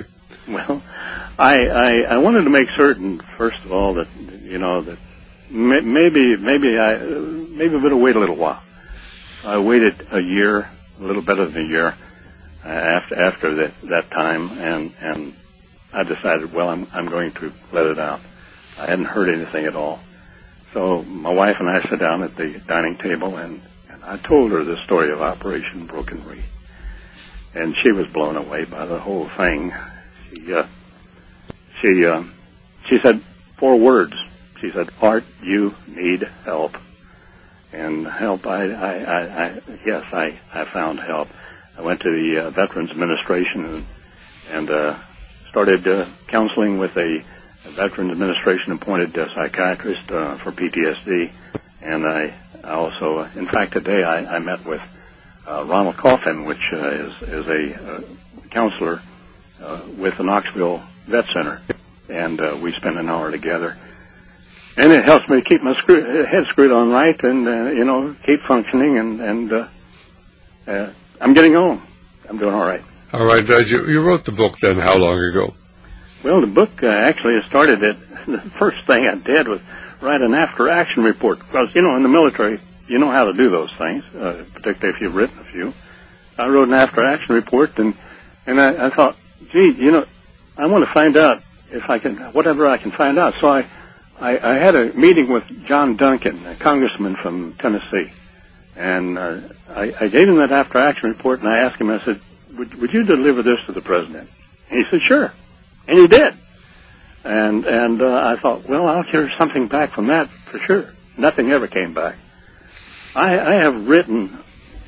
Well, I, I I wanted to make certain, first of all, that you know that may, maybe maybe I maybe I better wait a little while. I waited a year, a little better than a year uh, after after that that time, and and I decided, well, I'm I'm going to let it out. I hadn't heard anything at all, so my wife and I sat down at the dining table, and, and I told her the story of Operation Broken Reed, and she was blown away by the whole thing. She uh, she uh, she said four words. She said, "Art, you need help." And help, I, I, I, I yes, I, I found help. I went to the uh, Veterans Administration and, and uh, started uh, counseling with a, a Veterans Administration appointed uh, psychiatrist uh, for P T S D. And I, I also, uh, in fact, today I, I met with uh, Ronald Coffin, which uh, is, is a uh, counselor uh, with the Knoxville Vet Center, and uh, we spent an hour together. And it helps me keep my screw, head screwed on right, and uh, you know, keep functioning. And and uh, uh, I'm getting on. I'm doing all right. All right, uh, you, you wrote the book then? How long ago? Well, the book uh, actually started it. The first thing I did was write an after-action report, because you know, in the military, you know how to do those things, uh, particularly if you've written a few. I wrote an after-action report, and and I, I thought, gee, you know, I want to find out if I can, whatever I can find out. So I. I, I had a meeting with John Duncan, a congressman from Tennessee, and uh, I, I gave him that after-action report, and I asked him, I said, would, would you deliver this to the president? And he said, sure. And he did. And and uh, I thought, well, I'll hear something back from that for sure. Nothing ever came back. I, I have written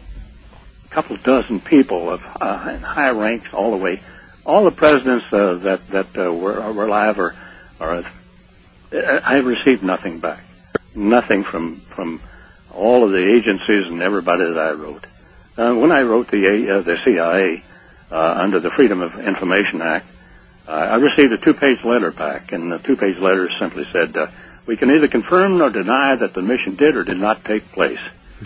a couple dozen people of uh, in high ranks all the way. All the presidents uh, that, that uh, were, were alive are, are I have received nothing back, nothing from from all of the agencies and everybody that I wrote. Uh, when I wrote the uh, the C I A uh, under the Freedom of Information Act, uh, I received a two-page letter back, and the two-page letter simply said, uh, "We can neither confirm nor deny that the mission did or did not take place."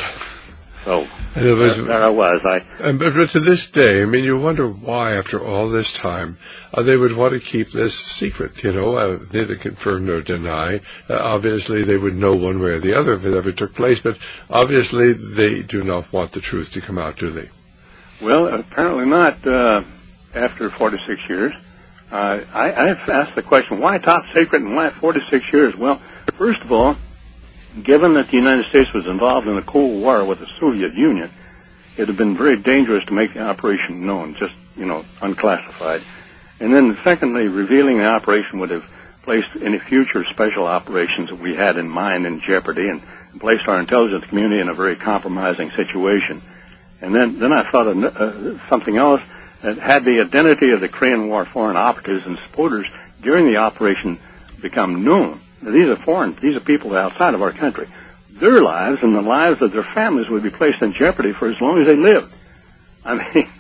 So there, was, there I was. I, and, but, but to this day, I mean, you wonder why, after all this time, uh, they would want to keep this secret. You know, uh, neither confirm nor deny. Uh, obviously, they would know one way or the other if it ever took place. But obviously, they do not want the truth to come out, do they? Well, apparently not. Uh, after forty-six years, uh, I, I've asked the question: why top secret and why forty-six years? Well, first of all, given that the United States was involved in a Cold War with the Soviet Union, it had been very dangerous to make the operation known, just, you know, unclassified. And then, secondly, revealing the operation would have placed any future special operations that we had in mind in jeopardy and placed our intelligence community in a very compromising situation. And then, then I thought of uh, something else, that had the identity of the Korean War foreign operatives and supporters during the operation become known. These are foreign. These are people outside of our country. Their lives and the lives of their families would be placed in jeopardy for as long as they lived. I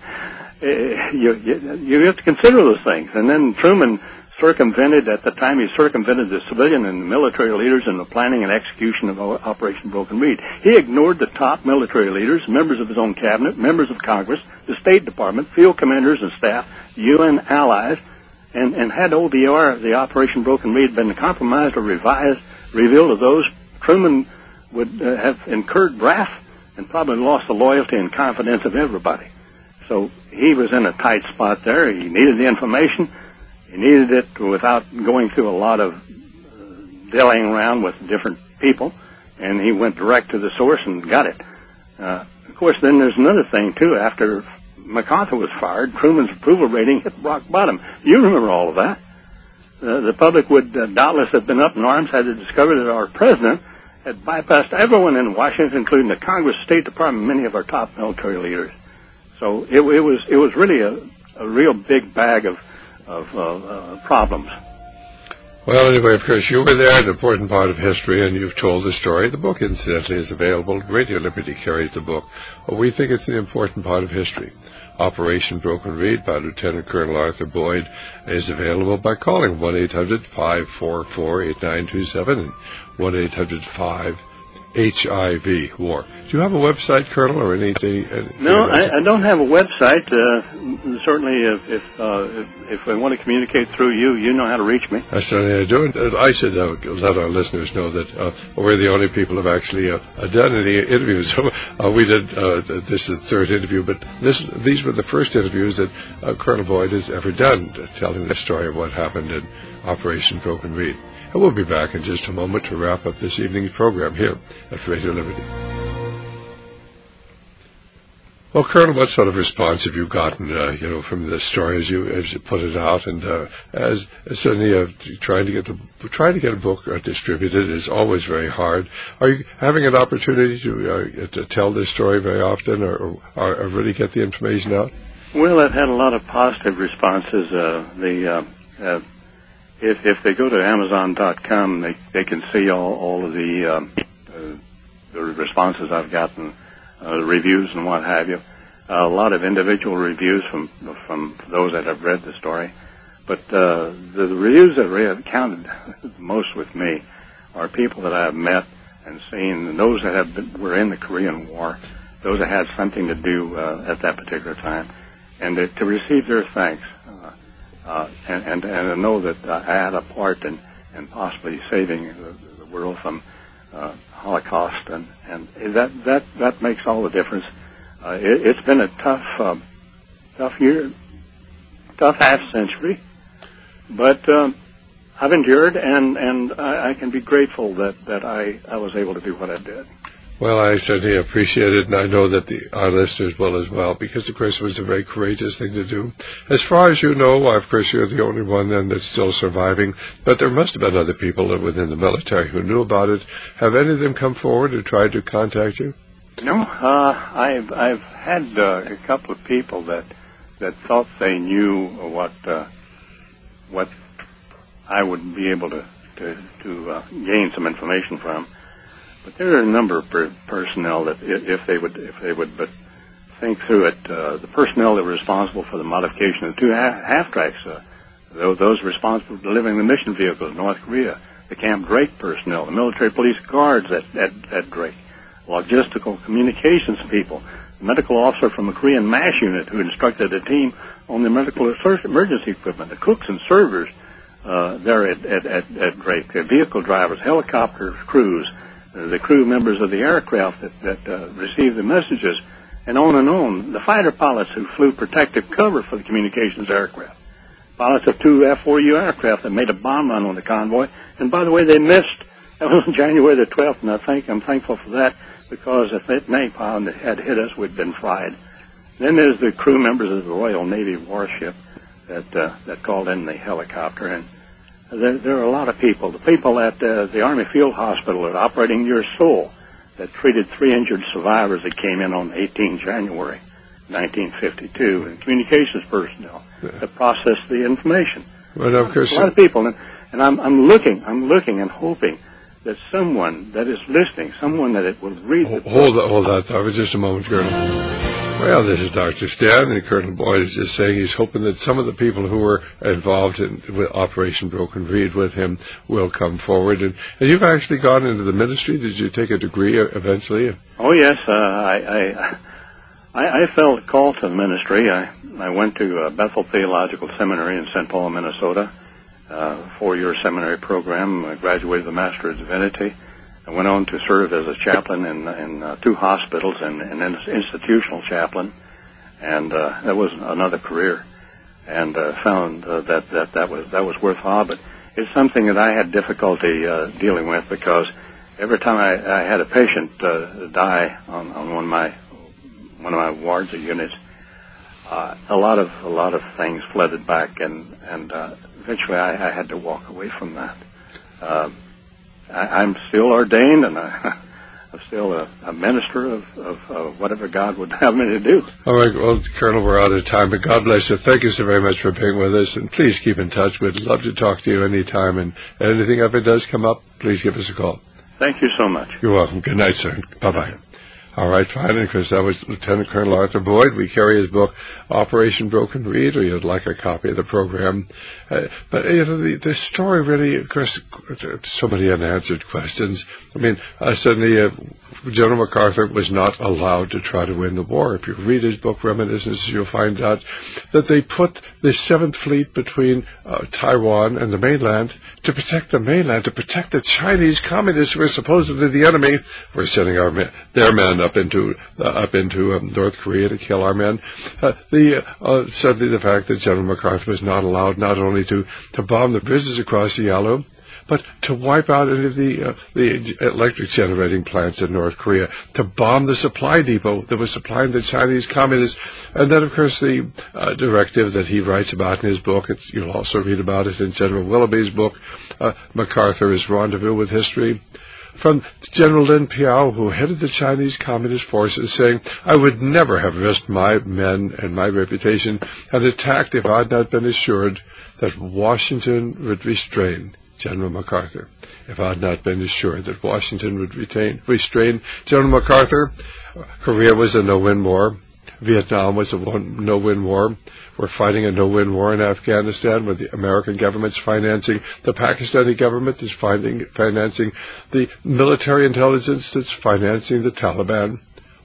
mean, you, you, you have to consider those things. And then Truman circumvented, at the time he circumvented the civilian and the military leaders in the planning and execution of Operation Broken Reed. He ignored the top military leaders, members of his own cabinet, members of Congress, the State Department, field commanders and staff, U N allies, And, and had O B R, the Operation Broken Reed, been compromised or revised, revealed to those, Truman would uh, have incurred wrath and probably lost the loyalty and confidence of everybody. So he was in a tight spot there. He needed the information. He needed it without going through a lot of uh, dillying around with different people. And he went direct to the source and got it. Uh, of course, then there's another thing, too. After MacArthur was fired, Truman's approval rating hit rock bottom. You remember all of that. Uh, the public would uh, doubtless have been up in arms had they discovered that our president had bypassed everyone in Washington, including the Congress, State Department, many of our top military leaders. So it, it was it was really a, a real big bag of, of uh, uh, problems. Well, anyway, of course, you were there, an important part of history, and you've told the story. The book, incidentally, is available. Radio Liberty carries the book. Well, we think it's an important part of history. Operation Broken Reed by Lieutenant Colonel Arthur Boyd is available by calling one eight hundred five four four eight nine two seven and one eight hundred five H I V war. Do you have a website, Colonel, or anything? anything no, I, I don't have a website. Uh, certainly, if if, uh, if if I want to communicate through you, you know how to reach me. I certainly do. And I should uh, let our listeners know that uh, we're the only people who have actually uh, done any interviews. So uh, we did uh, this is the third interview, but this these were the first interviews that uh, Colonel Boyd has ever done, uh, telling the story of what happened in Operation Broken Reed. And we'll be back in just a moment to wrap up this evening's program here at Radio Liberty. Well, Colonel, what sort of response have you gotten, uh, you know, from the story as you as you put it out, and uh, as, as certainly uh, trying to get the trying to get a book uh, distributed is always very hard. Are you having an opportunity to uh, to tell this story very often, or, or, or really get the information out? Well, I've had a lot of positive responses. Uh, the uh, uh, if if they go to Amazon dot com, they they can see all all of the um, uh, the responses I've gotten. Uh, reviews and what have you. Uh, a lot of individual reviews from from those that have read the story. But uh, the, the reviews that have counted most with me are people that I have met and seen, and those that have been, were in the Korean War, those that had something to do uh, at that particular time, and to, to receive their thanks uh, uh, and, and, and to know that I had a part in, in possibly saving the, the world from uh, Holocaust, and, and that that that makes all the difference. Uh, it, it's been a tough, um, tough year, tough half century, but um, I've endured, and and I, I can be grateful that that I, I was able to do what I did. Well, I certainly appreciate it, and I know that the, our listeners will as well, because, of course, it was a very courageous thing to do. As far as you know, of course, you're the only one then that's still surviving, but there must have been other people within the military who knew about it. Have any of them come forward and tried to contact you? No, uh, I've I've had uh, a couple of people that that thought they knew what uh, what I would be able to to, to uh, gain some information from. But there are a number of per- personnel that, if they would, if they would, but think through it, uh, the personnel that were responsible for the modification of the two half, half-tracks, uh, those, those responsible for delivering the mission vehicles in North Korea, the Camp Drake personnel, the military police guards at, at, at Drake, logistical communications people, the medical officer from the Korean MASH unit who instructed a team on the medical emergency equipment, the cooks and servers uh, there at, at, at, at Drake, the vehicle drivers, helicopter crews, the crew members of the aircraft that, that uh, received the messages, and on and on. The fighter pilots who flew protective cover for the communications aircraft. Pilots of two F four U aircraft that made a bomb run on the convoy. And by the way, they missed. That was on January the twelfth, and I think I'm thankful for that, because if that napalm had hit us, we'd been fried. Then there's the crew members of the Royal Navy warship that uh, that called in the helicopter, and There, there are a lot of people. The people at uh, the Army Field Hospital at Operating Near Seoul that treated three injured survivors that came in on the eighteenth of January, nineteen fifty-two, and communications personnel yeah. that processed the information. Well, of course, a lot of people, and, and I'm, I'm looking, I'm looking and hoping that someone that is listening, someone that it will read. Hold, hold that, hold that thought for just a moment, Colonel. Well, this is Doctor Stan, and Colonel Boyd is just saying he's hoping that some of the people who were involved in with Operation Broken Reed with him will come forward. And, and you've actually gone into the ministry. Did you take a degree eventually? Oh, yes. Uh, I, I I felt a call to the ministry. I, I went to uh, Bethel Theological Seminary in Saint Paul, Minnesota, uh, four-year seminary program. I graduated with a Master of Divinity. I went on to serve as a chaplain in, in uh, two hospitals and an institutional chaplain, and uh, that was another career. And uh, found uh, that that that was that was worthwhile. But it's something that I had difficulty uh, dealing with, because every time I, I had a patient uh, die on, on one of my one of my wards or units, uh, a lot of a lot of things flooded back, and and uh, eventually I, I had to walk away from that. Uh, I, I'm still ordained, and I, I'm still a, a minister of, of, of whatever God would have me to do. All right, well, Colonel, we're out of time, but God bless you. Thank you so very much for being with us, and please keep in touch. We'd love to talk to you anytime, and anything ever does come up, please give us a call. Thank you so much. You're welcome. Good night, sir. Bye-bye. All right, fine. And Chris, that was Lieutenant Colonel Arthur Boyd. We carry his book, Operation Broken Reed, or you'd like a copy of the program. Uh, but, you know, the, the story really, of course, so many unanswered questions. I mean, uh, suddenly uh, General MacArthur was not allowed to try to win the war. If you read his book, Reminiscences, you'll find out that they put the Seventh Fleet between uh, Taiwan and the mainland to protect the mainland, to protect the Chinese communists who were supposedly the enemy. We're sending our men, their men up into uh, up into um, North Korea to kill our men. Uh, the uh, suddenly the fact that General MacArthur was not allowed not only to, to bomb the bridges across the Yalu, but to wipe out any of the uh, the electric generating plants in North Korea, to bomb the supply depot that was supplying the Chinese communists, and then, of course, the uh, directive that he writes about in his book. It's, you'll also read about it in General Willoughby's book, uh, MacArthur's Rendezvous with History, from General Lin Piao, who headed the Chinese Communist forces, saying, "I would never have risked my men and my reputation and attacked if I had not been assured that Washington would restrain General MacArthur. If I had not been assured that Washington would retain, restrain General MacArthur, Korea was a no-win war. Vietnam was a one, no-win war. We're fighting a no-win war in Afghanistan, where the American government's financing the Pakistani government is finding, financing the military intelligence that's financing the Taliban.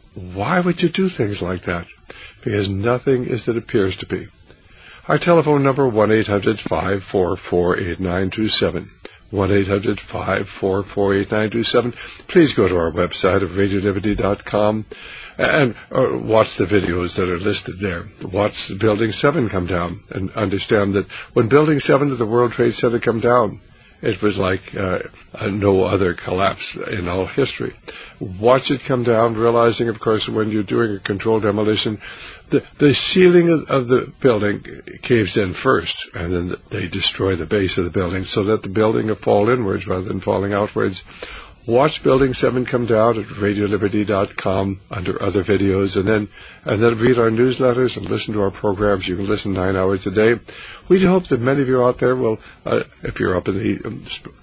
Why would you do things like that? Because nothing is that appears to be." Our telephone number, one eight hundred, five four four, eight nine two seven. one eight hundred, five four four, eight nine two seven. Please go to our website of radio liberty dot com and uh, watch the videos that are listed there. Watch Building seven come down and understand that when Building seven of the World Trade Center come down, it was like uh, no other collapse in all history. Watch it come down, realizing, of course, when you're doing a controlled demolition, the, the ceiling of, of the building caves in first, and then they destroy the base of the building so that the building will fall inwards rather than falling outwards. Watch Building seven come down at radio liberty dot com under other videos, and then and then read our newsletters and listen to our programs. You can listen nine hours a day. We hope that many of you out there will, uh, if you're up in the um,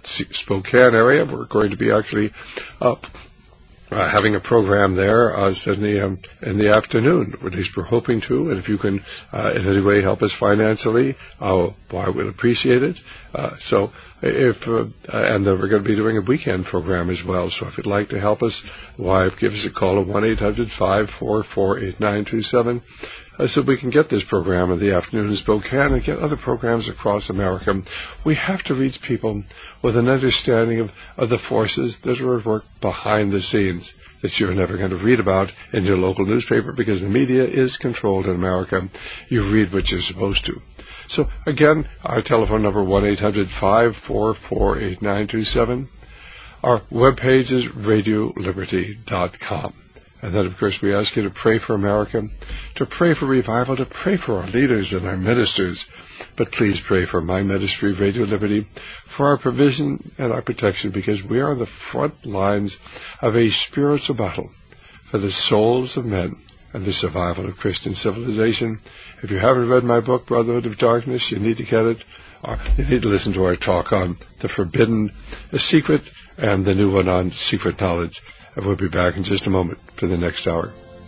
Spokane area, we're going to be actually up. Uh, having a program there uh, in, the, um, in the afternoon, or at least we're hoping to, and if you can uh, in any way help us financially, uh, well, I would appreciate it. Uh, so if, uh, and then we're going to be doing a weekend program as well, so if you'd like to help us, why, give us a call at one eight hundred, five four four, eight nine two seven. Uh, so we can get this program in the afternoon in Spokane and get other programs across America. We have to reach people with an understanding of, of the forces that are at work behind the scenes that you're never going to read about in your local newspaper because the media is controlled in America. You read what you're supposed to. So, again, our telephone number, one eight hundred, five four four, eight nine two seven. Our webpage is radio liberty dot com. And then, of course, we ask you to pray for America, to pray for revival, to pray for our leaders and our ministers. But please pray for my ministry, Radio Liberty, for our provision and our protection, because we are on the front lines of a spiritual battle for the souls of men and the survival of Christian civilization. If you haven't read my book, Brotherhood of Darkness, you need to get it. Or you need to listen to our talk on the forbidden, the secret, and the new one on secret knowledge. And we'll be back in just a moment for the next hour.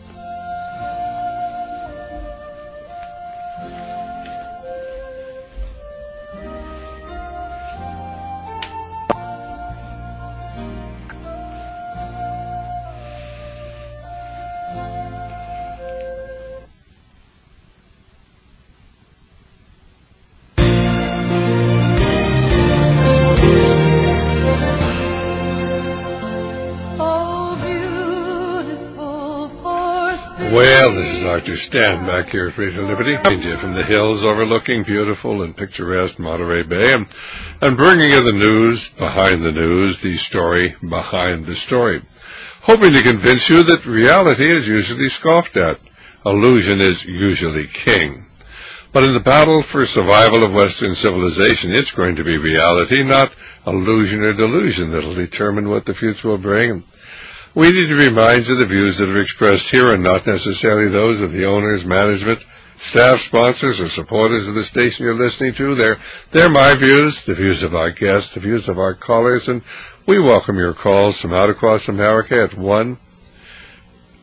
Well, this is Doctor Stan back here at Radio Liberty, coming to you from the hills overlooking beautiful and picturesque Monterey Bay, and, and bringing you the news behind the news, the story behind the story, hoping to convince you that reality is usually scoffed at. Illusion is usually king. But in the battle for survival of Western civilization, it's going to be reality, not illusion or delusion, that will determine what the future will bring. We need to remind you the views that are expressed here are not necessarily those of the owners, management, staff, sponsors, or supporters of the station you're listening to. They're, they're my views, the views of our guests, the views of our callers, and we welcome your calls from out across America at one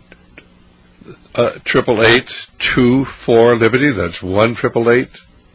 triple eight two four Liberty. That's one triple eight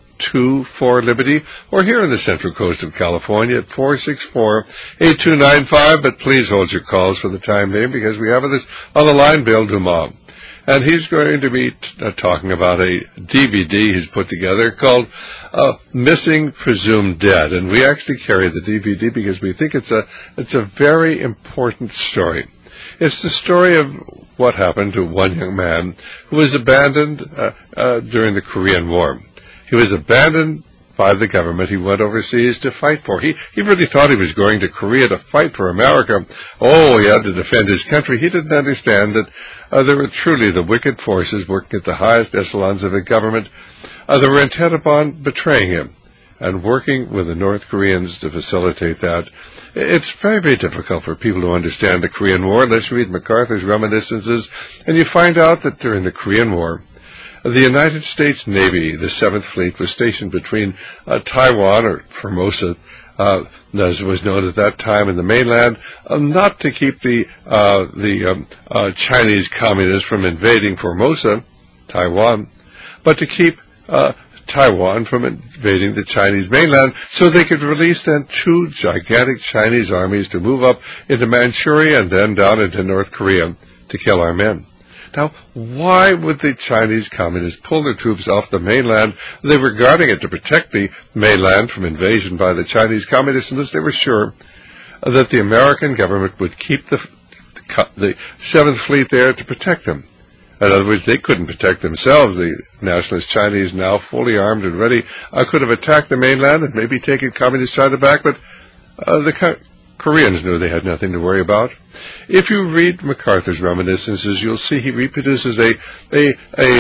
two four Liberty. Or here in the Central Coast of California at four six four eight two nine five. But please hold your calls for the time being, because we have this on the line, Bill Dumas. And he's going to be t- uh, talking about a D V D he's put together called uh, Missing Presumed Dead. And we actually carry the D V D because we think it's a it's a very important story. It's the story of what happened to one young man who was abandoned uh, uh, during the Korean War. He was abandoned by the government he went overseas to fight for. He he really thought he was going to Korea to fight for America. Oh, he had to defend his country. He didn't understand that uh, there were truly the wicked forces working at the highest echelons of the government uh, that were intent upon betraying him and working with the North Koreans to facilitate that. It's very, very difficult for people to understand the Korean War unless you read MacArthur's reminiscences, and you find out that during the Korean War, the United States Navy, the Seventh Fleet, was stationed between uh, Taiwan, or Formosa, uh, as it was known at that time, in the mainland, uh, not to keep the uh, the um, uh, Chinese communists from invading Formosa, Taiwan, but to keep uh, Taiwan from invading the Chinese mainland, so they could release then two gigantic Chinese armies to move up into Manchuria and then down into North Korea to kill our men. Now, why would the Chinese communists pull their troops off the mainland? They were guarding it to protect the mainland from invasion by the Chinese communists unless they were sure that the American government would keep the, the Seventh Fleet there to protect them. In other words, they couldn't protect themselves. The nationalist Chinese, now fully armed and ready, uh, could have attacked the mainland and maybe taken Communist China back, but uh, the co- Koreans knew they had nothing to worry about. If you read MacArthur's reminiscences, you'll see he reproduces a, a,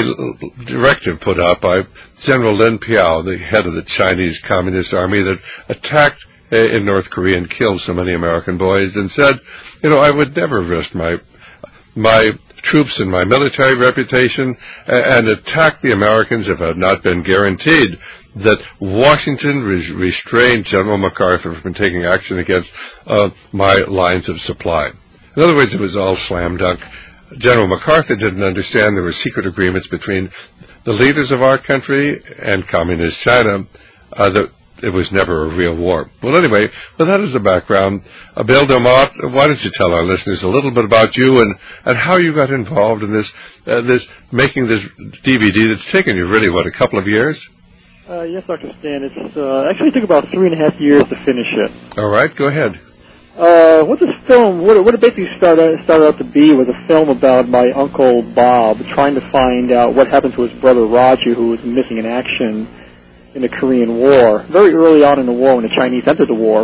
a directive put out by General Lin Piao, the head of the Chinese Communist Army that attacked uh, in North Korea and killed so many American boys, and said, you know, I would never risk my my troops and my military reputation and attack the Americans if it had not been guaranteed that Washington re- restrained General MacArthur from taking action against uh, my lines of supply. In other words, it was all slam dunk. General MacArthur didn't understand there were secret agreements between the leaders of our country and Communist China uh, that it was never a real war. Well, anyway, well, that is the background. Uh, Bill Dumas, why don't you tell our listeners a little bit about you and, and how you got involved in this, uh, this making this D V D that's taken you really, what, a couple of years? Uh, yes, Doctor Stan. It's uh, actually took about three and a half years to finish it. All right, go ahead. Uh, what this film, what it, what it basically started, started out to be was a film about my Uncle Bob trying to find out what happened to his brother Roger, who was missing in action in the Korean War. Very early on in the war, when the Chinese entered the war,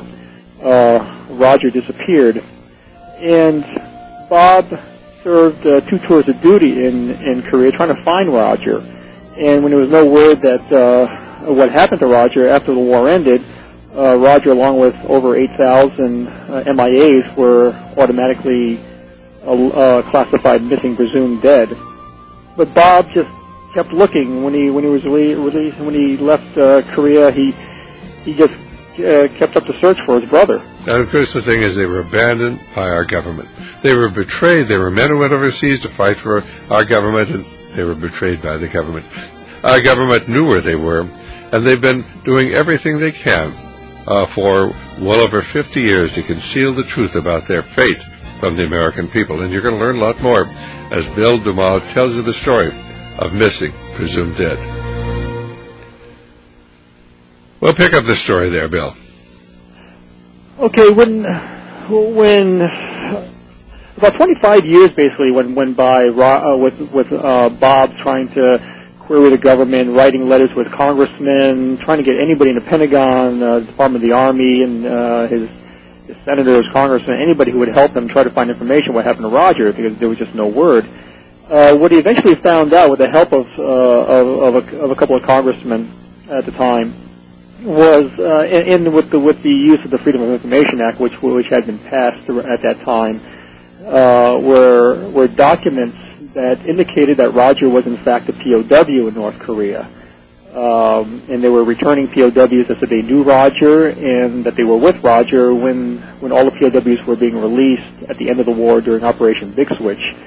uh, Roger disappeared. And Bob served uh, two tours of duty in, in Korea trying to find Roger. And when there was no word that uh, what happened to Roger after the war ended, uh, Roger, along with over eight thousand uh, M I As, were automatically uh, uh, classified missing, presumed dead. But Bob just kept looking. When he when he was released, when he left uh, Korea, he he just uh, kept up the search for his brother. And of course, the thing is, they were abandoned by our government. They were betrayed. They were men who went overseas to fight for our government, and they were betrayed by the government. Our government knew where they were, and they've been doing everything they can uh, for well over fifty years to conceal the truth about their fate from the American people. And you're going to learn a lot more as Bill Dumas tells you the story of Missing, Presumed Dead. We'll pick up the story there, Bill. Okay, when when about twenty-five years basically went went by uh, with with uh, Bob trying to query the government, writing letters with congressmen, trying to get anybody in the Pentagon, uh, Department of the Army, and uh, his, his senators, congressmen, anybody who would help him try to find information what happened to Roger, because there was just no word. Uh, what he eventually found out, with the help of uh, of, of, a, of a couple of congressmen at the time, was uh, in, in with the with the use of the Freedom of Information Act, which which had been passed at that time, uh, were were documents that indicated that Roger was in fact a P O W in North Korea, um, and they were returning P O Ws that said they knew Roger and that they were with Roger when when all the P O Ws were being released at the end of the war during Operation Big Switch.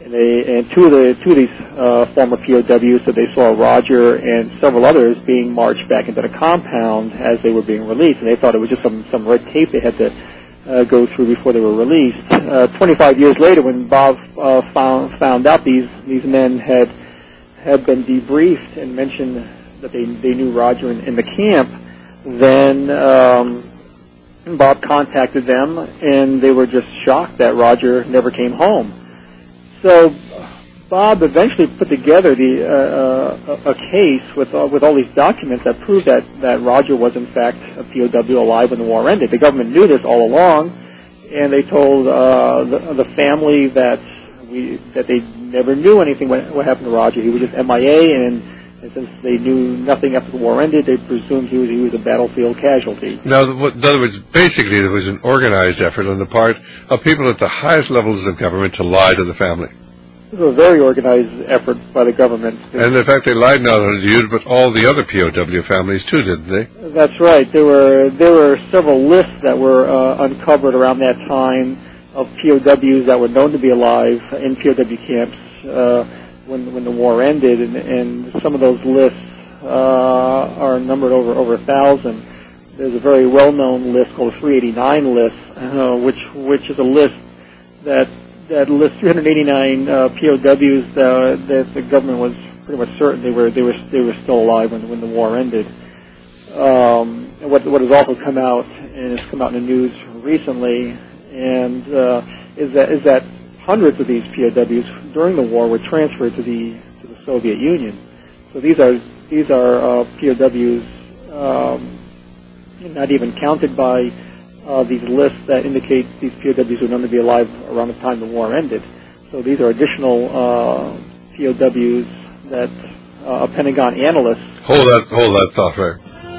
And, they, and two of the two of these uh, former P O Ws said they saw Roger and several others being marched back into the compound as they were being released, and they thought it was just some, some red tape they had to uh, go through before they were released. Uh, twenty-five years later, when Bob uh, found found out these these men had had been debriefed and mentioned that they they knew Roger in, in the camp, then um, Bob contacted them, and they were just shocked that Roger never came home. So Bob eventually put together the uh, a, a case with uh, with all these documents that proved that, that Roger was in fact a P O W alive when the war ended. The government knew this all along, and they told uh, the, the family that we that they never knew anything what, what happened to Roger. He was just M I A, and, and since they knew nothing after the war ended, they presumed he was he was a battlefield casualty. Now, in other words, basically there was an organized effort on the part of people at the highest levels of government to lie to the family. It was a very organized effort by the government. And in fact, they lied not only to you, but all the other P O W families too, didn't they? That's right. There were there were several lists that were uh, uncovered around that time of P O Ws that were known to be alive in P O W camps uh, when when the war ended, and, and some of those lists uh, are numbered over over a thousand. There's a very well-known list called the three eighty-nine list, uh, which which is a list that that lists three hundred eighty-nine uh, P O Ws uh, that the government was pretty much certain they were they were they were still alive when when the war ended. Um, and what what has also come out and has come out in the news recently, and uh, is that is that hundreds of these P O Ws during the war were transferred to the to the Soviet Union. So these are these are uh, P O Ws um, not even counted by Uh, these lists that indicate these P O Ws were known to be alive around the time the war ended. So these are additional uh, P O Ws that uh, a Pentagon analyst... Hold that, hold that thought there.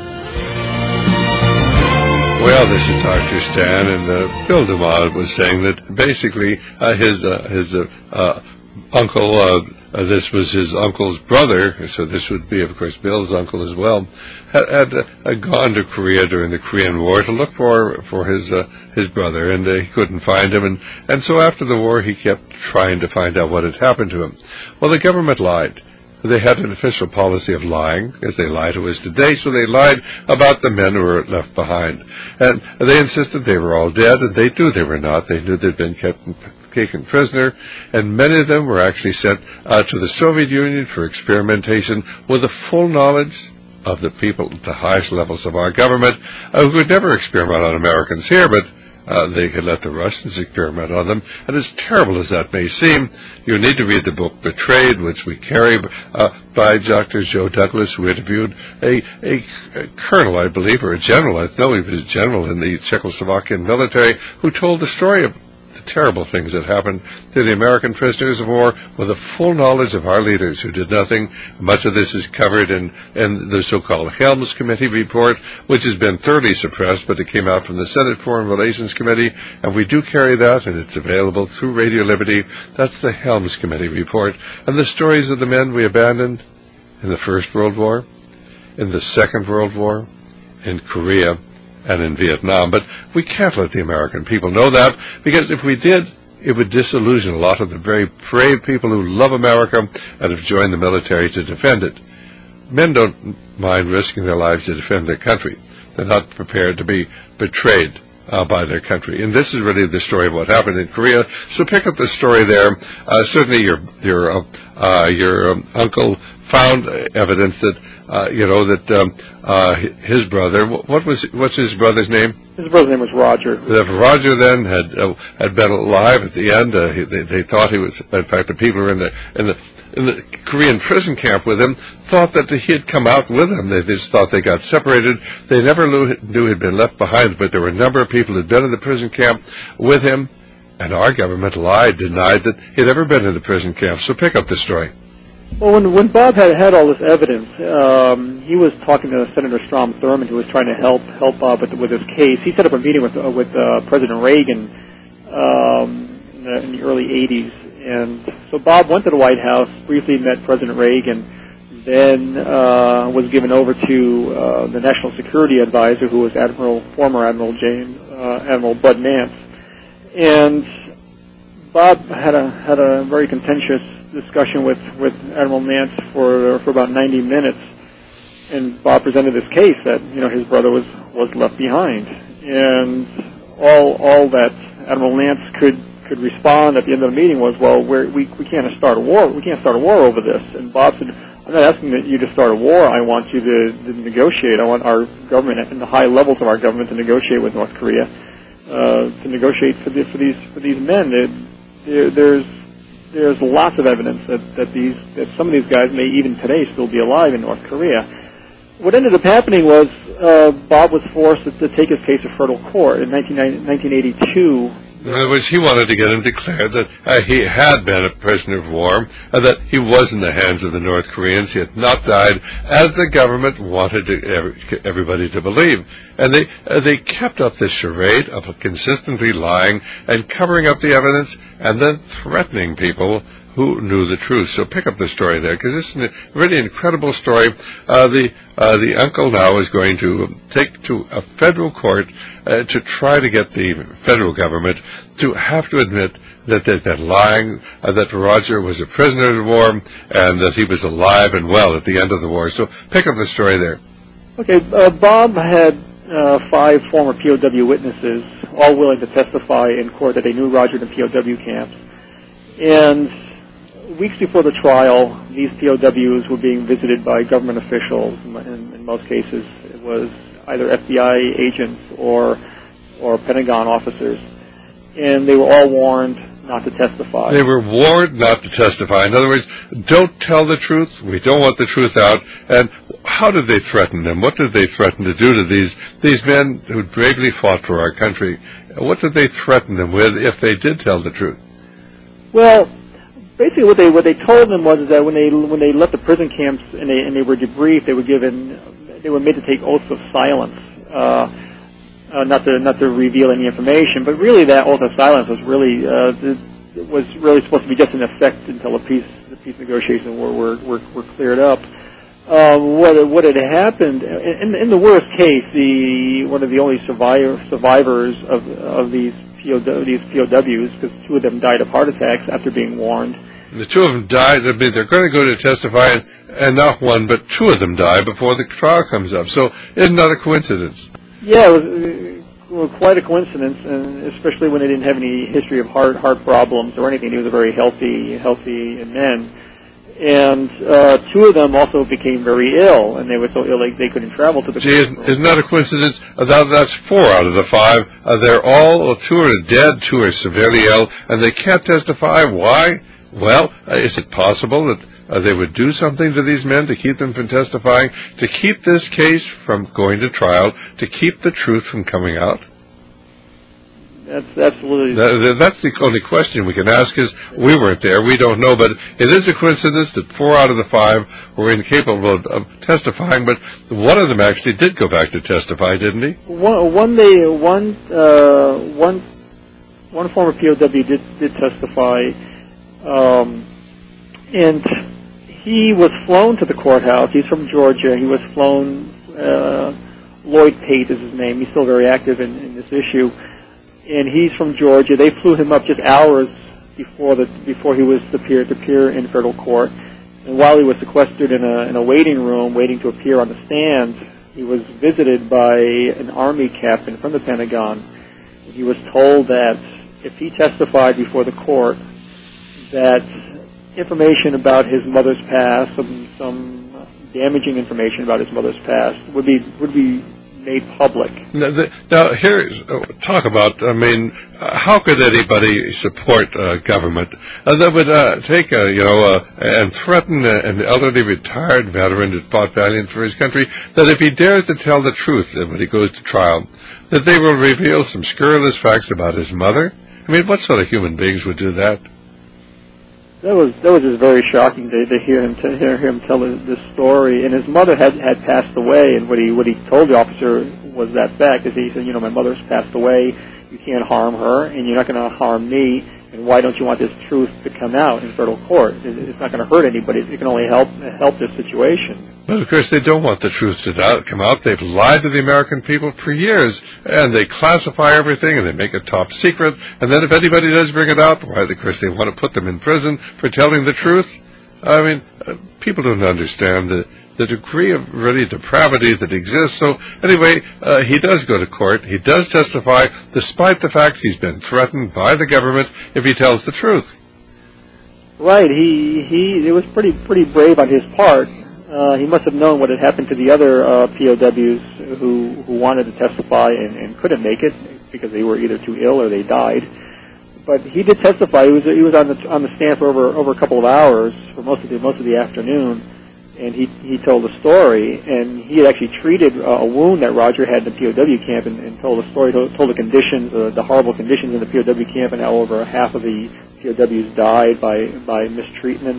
Well, this is Doctor Stan, and uh, Bill DeMott was saying that basically uh, his uh, his uh, uh, uncle, uh, uh, this was his uncle's brother, so this would be, of course, Bill's uncle as well, had, had uh, gone to Korea during the Korean War to look for for his uh, his brother, and uh, he couldn't find him, and, and so after the war he kept trying to find out what had happened to him. Well, the government lied. They had an official policy of lying, as they lie to us today, so they lied about the men who were left behind. And they insisted they were all dead, and they knew they were not. They knew they'd been kept taken prisoner, and many of them were actually sent uh, to the Soviet Union for experimentation with the full knowledge of the people at the highest levels of our government, uh, who could never experiment on Americans here, but Uh, they could let the Russians experiment on them. And as terrible as that may seem, you need to read the book Betrayed, which we carry uh, by Doctor Joe Douglas, who interviewed a, a, a colonel, I believe, or a general. I know he was a general in the Czechoslovakian military, who told the story of the terrible things that happened to the American prisoners of war with the full knowledge of our leaders who did nothing. Much of this is covered in, in the so-called Helms Committee report, which has been thoroughly suppressed, but it came out from the Senate Foreign Relations Committee, and we do carry that, and it's available through Radio Liberty. That's the Helms Committee report, and the stories of the men we abandoned in the First World War, in the Second World War, in Korea, and in Vietnam. But we can't let the American people know that, because if we did, it would disillusion a lot of the very brave people who love America and have joined the military to defend it. Men don't mind risking their lives to defend their country. They're not prepared to be betrayed uh, by their country. And this is really the story of what happened in Korea. So pick up the story there. Uh, certainly your your uh, uh, your um, uncle found evidence that uh, you know that um, uh, his brother. What was what's his brother's name? His brother's name was Roger. If Roger then had uh, had been alive at the end, uh, he, they, they thought he was. In fact, the people who were in the in the in the Korean prison camp with him thought that he had come out with them. They just thought they got separated. They never knew, knew he'd been left behind. But there were a number of people who'd been in the prison camp with him, and our government lied, denied that he'd ever been in the prison camp. So pick up the story. Well, when when Bob had had all this evidence, um, he was talking to Senator Strom Thurmond, who was trying to help help Bob with, with his case. He set up a meeting with uh, with uh, President Reagan um, in, the, in the early eighties, and so Bob went to the White House, briefly met President Reagan, then uh, was given over to uh, the National Security Advisor, who was Admiral former Admiral James uh, Admiral Bud Nance, and Bob had a had a very contentious discussion with, with Admiral Nance for for about ninety minutes, and Bob presented this case that you know his brother was, was left behind, and all all that Admiral Nance could could respond at the end of the meeting was, well, we're, we we can't start a war. We can't start a war over this. And Bob said, I'm not asking that you to start a war. I want you to, to negotiate. I want our government and the high levels of our government to negotiate with North Korea, uh, to negotiate for, the, for these for these men. There, there, there's there's lots of evidence that, that these that some of these guys may even today still be alive in North Korea. What ended up happening was uh, Bob was forced to, to take his case to federal court in nineteen eighty-two. In other words, he wanted to get him declared that uh, he had been a prisoner of war, uh, that he was in the hands of the North Koreans. He had not died, as the government wanted to, every, everybody to believe. And they uh, they kept up this charade of consistently lying and covering up the evidence and then threatening people who knew the truth. So pick up the story there, because this is a really incredible story. Uh, the uh, the uncle now is going to take to a federal court uh, to try to get the federal government to have to admit that they've been lying, uh, that Roger was a prisoner of war, and that he was alive and well at the end of the war. So pick up the story there. Okay, uh, Bob had uh, five former P O W witnesses, all willing to testify in court that they knew Roger in the P O W camps. And weeks before the trial, these P O Ws were being visited by government officials. In, in most cases, it was either F B I agents or or Pentagon officers, and they were all warned not to testify. They were warned not to testify. In other words, don't tell the truth. We don't want the truth out. And how did they threaten them? What did they threaten to do to these these men who bravely fought for our country? What did they threaten them with if they did tell the truth? Well, basically, what they what they told them was that when they when they left the prison camps and they and they were debriefed, they were given they were made to take oaths of silence, uh, uh, not to not to reveal any information. But really, that oath of silence was really uh, was really supposed to be just in effect until the peace the peace negotiations were were were, were cleared up. Uh, what what had happened in, in the worst case, the one of the only survivor, survivors of of these. P O W, these P O Ws, because two of them died of heart attacks after being warned. The two of them died. I mean, they're going to go to testify, and, and not one, but two of them die before the trial comes up. So isn't that a coincidence? Yeah, it was, uh, well, quite a coincidence, and especially when they didn't have any history of heart heart problems or anything. He was a very healthy, healthy man. And uh, two of them also became very ill, and they were so ill they, they couldn't travel to the. Gee, isn't, isn't that a coincidence? Uh, that, that's four out of the five. Uh, they're all, two are dead, two are severely ill, and they can't testify. Why? Well, uh, is it possible that uh, they would do something to these men to keep them from testifying, to keep this case from going to trial, to keep the truth from coming out? That's absolutely. That, that's the only question we can ask. Is we weren't there, we don't know, but it is a coincidence that four out of the five were incapable of, of testifying. But one of them actually did go back to testify, didn't he? One, one day, one, uh, one, one former P O W did did testify, um, and he was flown to the courthouse. He's from Georgia. He was flown. Uh, Lloyd Pate is his name. He's still very active in, in this issue. And he's from Georgia. They flew him up just hours before the before he was to appear to appear in federal court. And while he was sequestered in a in a waiting room, waiting to appear on the stand, he was visited by an Army captain from the Pentagon. He was told that if he testified before the court, that information about his mother's past, some some damaging information about his mother's past, would be would be made public. Now, the, now here, uh, talk about, I mean, uh, how could anybody support uh, government uh, that would uh, take, a, you know, uh, and threaten a, an elderly retired veteran who fought valiant for his country, that if he dares to tell the truth when he goes to trial, that they will reveal some scurrilous facts about his mother? I mean, what sort of human beings would do that? That was that was just very shocking to, to hear him to hear him tell this story. And his mother had, had passed away, and what he what he told the officer was that fact. Is he said, you know, my mother's passed away. You can't harm her, and you're not going to harm me. And why don't you want this truth to come out in federal court? It's not going to hurt anybody. It can only help help this situation. But, of course, they don't want the truth to come out. They've lied to the American people for years, and they classify everything, and they make it top secret. And then if anybody does bring it out, why, of course, they want to put them in prison for telling the truth. I mean, uh, people don't understand the, the degree of really depravity that exists. So, anyway, uh, he does go to court. He does testify, despite the fact he's been threatened by the government if he tells the truth. Right. He, he, it was pretty, pretty brave on his part. Uh, he must have known what had happened to the other uh, P O Ws who, who wanted to testify and, and couldn't make it because they were either too ill or they died. But he did testify. He was he was on the on the stand for over over a couple of hours for most of the most of the afternoon, and he he told the story. And he had actually treated uh, a wound that Roger had in the P O W camp, and, and told the story, told, told the conditions, uh, the horrible conditions in the P O W camp, and how over half of the P O Ws died by by mistreatment.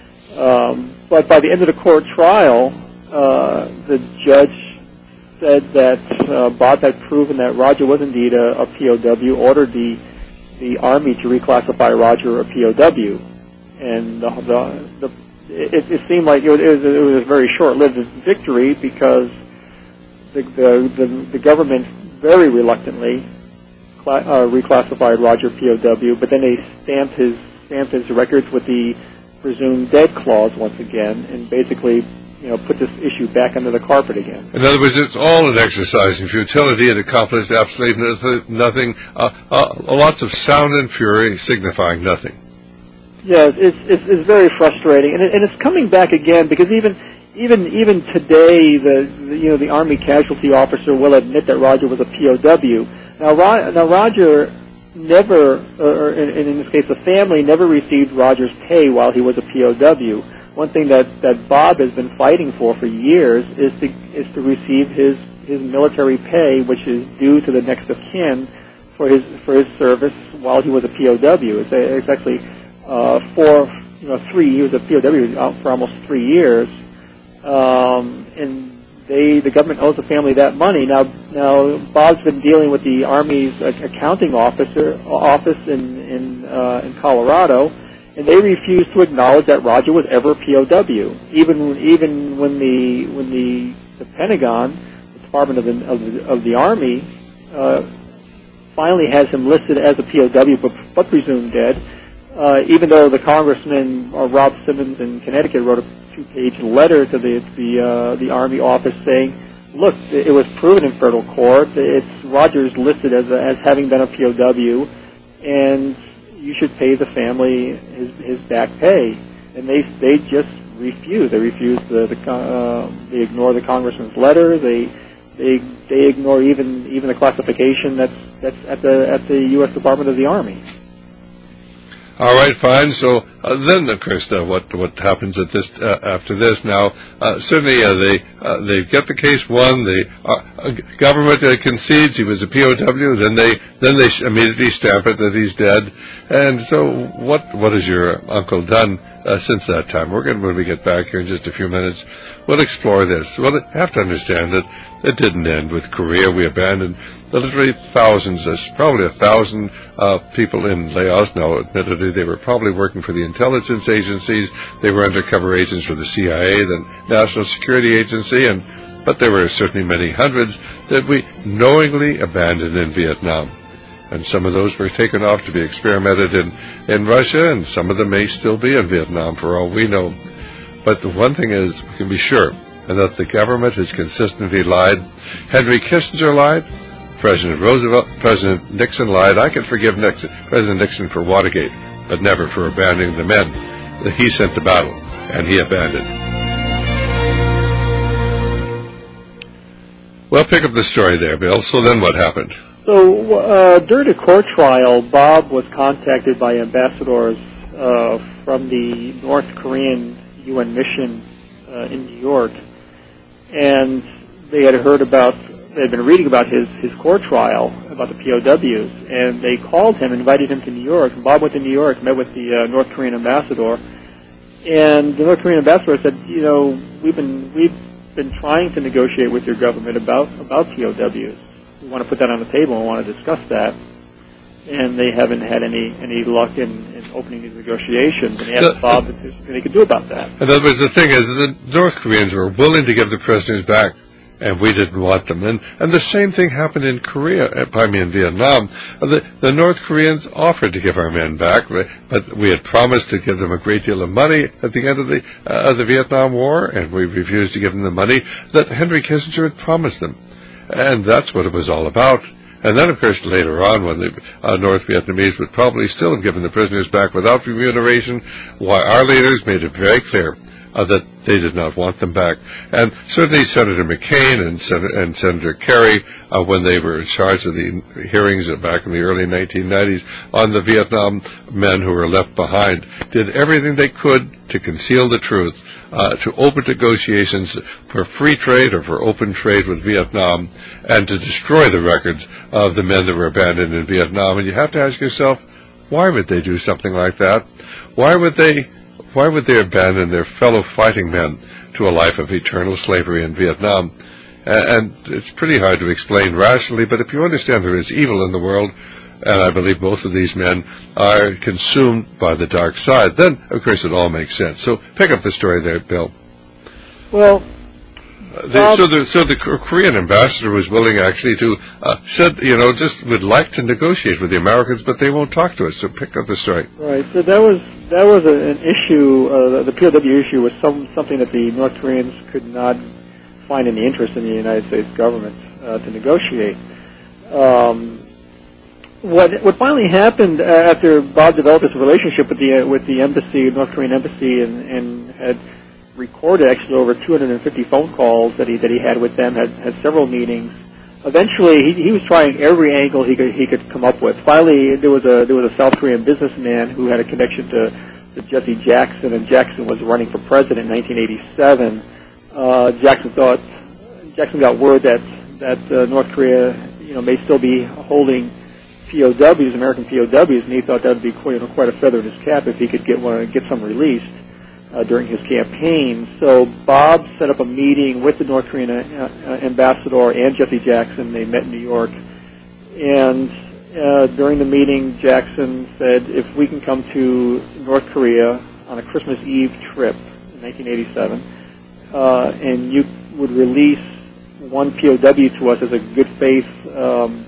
Um, but by the end of the court trial, uh, the judge said that uh, Bob had proven that Roger was indeed a, a P O W, ordered the the Army to reclassify Roger a P O W, and the, the, the it, it seemed like it was, it was, it was a very short-lived victory because the the, the, the government very reluctantly cla- uh, reclassified Roger P O W, but then they stamped his stamped his records with the presumed dead clause once again, and basically, you know, put this issue back under the carpet again. In other words, it's all an exercise in futility. It accomplished absolutely nothing. Uh, uh, lots of sound and fury signifying nothing. Yes, it's it's, it's very frustrating, and, it, and it's coming back again because even even even today, the, the you know the Army casualty officer will admit that Roger was a P O W. Now, Ro- now Roger never, or in, in this case, the family never received Roger's pay while he was a P O W. One thing that, that Bob has been fighting for for years is to is to receive his, his military pay, which is due to the next of kin for his for his service while he was a P O W. It's, a, it's actually uh, four, you know, three. He was a P O W out for almost three years, um, and they the government owes the family that money. Now, now Bob's been dealing with the Army's uh, accounting officer office in in, uh, in Colorado. And they refused to acknowledge that Roger was ever a P O W, even even when the when the, the Pentagon, the Department of the of the, of the Army, uh, finally has him listed as a P O W, but, but presumed dead. Uh, even though the Congressman uh, Rob Simmons in Connecticut wrote a two-page letter to the the uh, the Army office saying, "Look, it was proven in federal court. It's Roger's listed as a, as having been a P O W, and you should pay the family his, his back pay," and they they just refuse. They refuse the, the uh, they ignore the congressman's letter. They they they ignore even even the classification that's that's at the at the U S Department of the Army. All right, fine. So uh, then, of course, uh, what what happens at this uh, after this? Now, uh, certainly uh, they uh, they get the case won. The uh, government uh, concedes he was a P O W. Then they then they immediately stamp it that he's dead. And so, what what has your uncle done uh, since that time? We're going to, when we get back here in just a few minutes, we'll explore this. Well, you have to understand that it didn't end with Korea. We abandoned literally thousands, probably a thousand uh, people in Laos. Now, admittedly, they were probably working for the intelligence agencies. They were undercover agents for the C I A, the National Security Agency, and but there were certainly many hundreds that we knowingly abandoned in Vietnam. And some of those were taken off to be experimented in, in Russia, and some of them may still be in Vietnam for all we know. But the one thing is, we can be sure, and that the government has consistently lied. Henry Kissinger lied. President Roosevelt, President Nixon lied. I can forgive Nixon, President Nixon for Watergate, but never for abandoning the men that he sent to battle, and he abandoned. Well, pick up the story there, Bill. So then what happened? So uh, during the court trial, Bob was contacted by ambassadors uh, from the North Korean U N mission uh, in New York, and they had heard about, they had been reading about his, his court trial, about the P O Ws, and they called him, invited him to New York. And Bob went to New York, met with the uh, North Korean ambassador, and the North Korean ambassador said, you know, we've been we've been trying to negotiate with your government about about P O Ws. We want to put that on the table and want to discuss that. and they haven't had any any luck in, in opening these negotiations. And he asked the, Bob if there's anything he could do about that. In other words, the thing is, the North Koreans were willing to give the prisoners back, and we didn't want them. And and the same thing happened in Korea, I mean in Vietnam. The, the North Koreans offered to give our men back, but we had promised to give them a great deal of money at the end of the uh, of the Vietnam War, and we refused to give them the money that Henry Kissinger had promised them. And that's what it was all about. And then, of course, later on, when the uh, North Vietnamese would probably still have given the prisoners back without remuneration, why our leaders made it very clear Uh, that they did not want them back. And certainly Senator McCain and, Sen- and Senator Kerry, uh, when they were in charge of the hearings back in the early nineteen nineties on the Vietnam men who were left behind, did everything they could to conceal the truth, uh, to open negotiations for free trade or for open trade with Vietnam, and to destroy the records of the men that were abandoned in Vietnam. And you have to ask yourself, why would they do something like that? Why would they Why would they abandon their fellow fighting men to a life of eternal slavery in Vietnam? And it's pretty hard to explain rationally, but if you understand there is evil in the world, and I believe both of these men are consumed by the dark side, then, of course, it all makes sense. So pick up the story there, Bill. Well, They, so the so the Korean ambassador was willing actually to uh, said you know just would like to negotiate with the Americans, but they won't talk to us. So pick up the story. Right. So that was that was a, an issue. Uh, the P O W issue was some something that the North Koreans could not find any interest in the United States government uh, to negotiate. Um, what what finally happened after Bob developed this relationship with the with the embassy, North Korean embassy, and, and had recorded actually over two hundred fifty phone calls that he that he had with them, had, had several meetings. Eventually, he, he was trying every angle he could he could come up with. Finally, there was a there was a South Korean businessman who had a connection to, to Jesse Jackson, and Jackson was running for president in nineteen eighty-seven. Uh, Jackson thought Jackson got word that that uh, North Korea, you know, may still be holding P O Ws, American P O Ws, and he thought that would be quite, you know, quite a feather in his cap if he could get one get some released. Uh, during his campaign. So Bob set up a meeting with the North Korean uh, uh, ambassador and Jesse Jackson. They met in New York. And uh, during the meeting, Jackson said, if we can come to North Korea on a Christmas Eve trip in nineteen eighty-seven, uh, and you would release one P O W to us as a good faith um,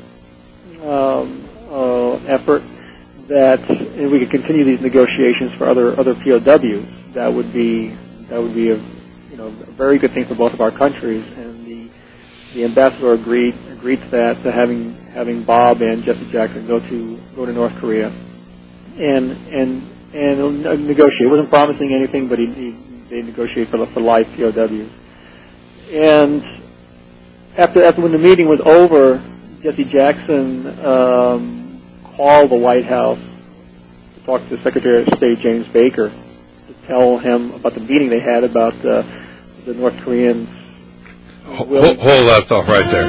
um, uh, effort, that and we could continue these negotiations for other other P O Ws. That would be that would be a you know a very good thing for both of our countries, and the the ambassador agreed agreed to that, to having having Bob and Jesse Jackson go to go to North Korea and and and negotiate. He wasn't promising anything, but he, he they negotiate for for live P O Ws. And after after when the meeting was over, Jesse Jackson um, called the White House to talk to Secretary of State James Baker, tell him about the meeting they had about uh, the North Koreans. Hold, hold that thought right there.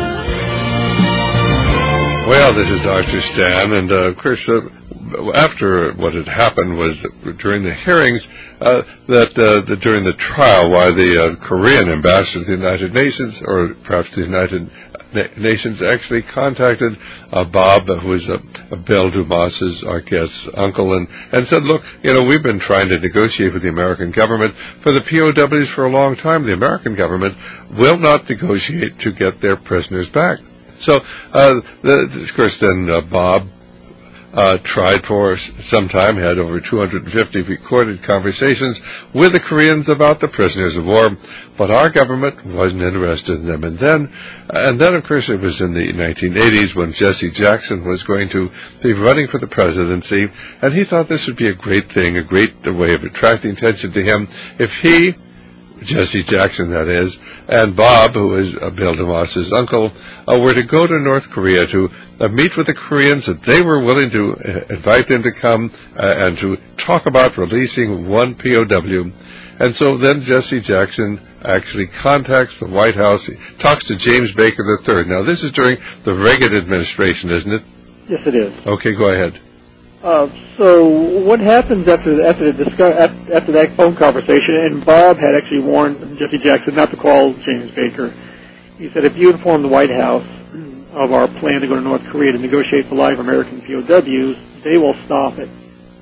Well, this is Doctor Stan, and uh, of course, uh, after what had happened was that during the hearings, uh, that, uh, that during the trial, why the uh, Korean ambassador to the United Nations, or perhaps the United Nations, actually contacted uh, Bob, who was uh, Bill Dumas's, I guess, uncle, and, and said, look, you know, we've been trying to negotiate with the American government for the P O Ws for a long time. The American government will not negotiate to get their prisoners back. So, uh, the, of course, then uh, Bob Uh, tried for some time, had over two hundred fifty recorded conversations with the Koreans about the prisoners of war, but our government wasn't interested in them. And then, and then, of course, it was in the nineteen eighties when Jesse Jackson was going to be running for the presidency, and he thought this would be a great thing, a great way of attracting attention to him if he, Jesse Jackson, that is, and Bob, who is uh, Bill Dumas's uncle, uh, were to go to North Korea to uh, meet with the Koreans, that they were willing to uh, invite them to come uh, and to talk about releasing one P O W. And so then Jesse Jackson actually contacts the White House, he talks to James Baker the third. Now, this is during the Reagan administration, isn't it? Yes, it is. Okay, go ahead. Uh, so what happens after after the discuss, after that phone conversation? And Bob had actually warned Jesse Jackson not to call James Baker. He said, if you inform the White House of our plan to go to North Korea to negotiate for live American P O Ws, they will stop it.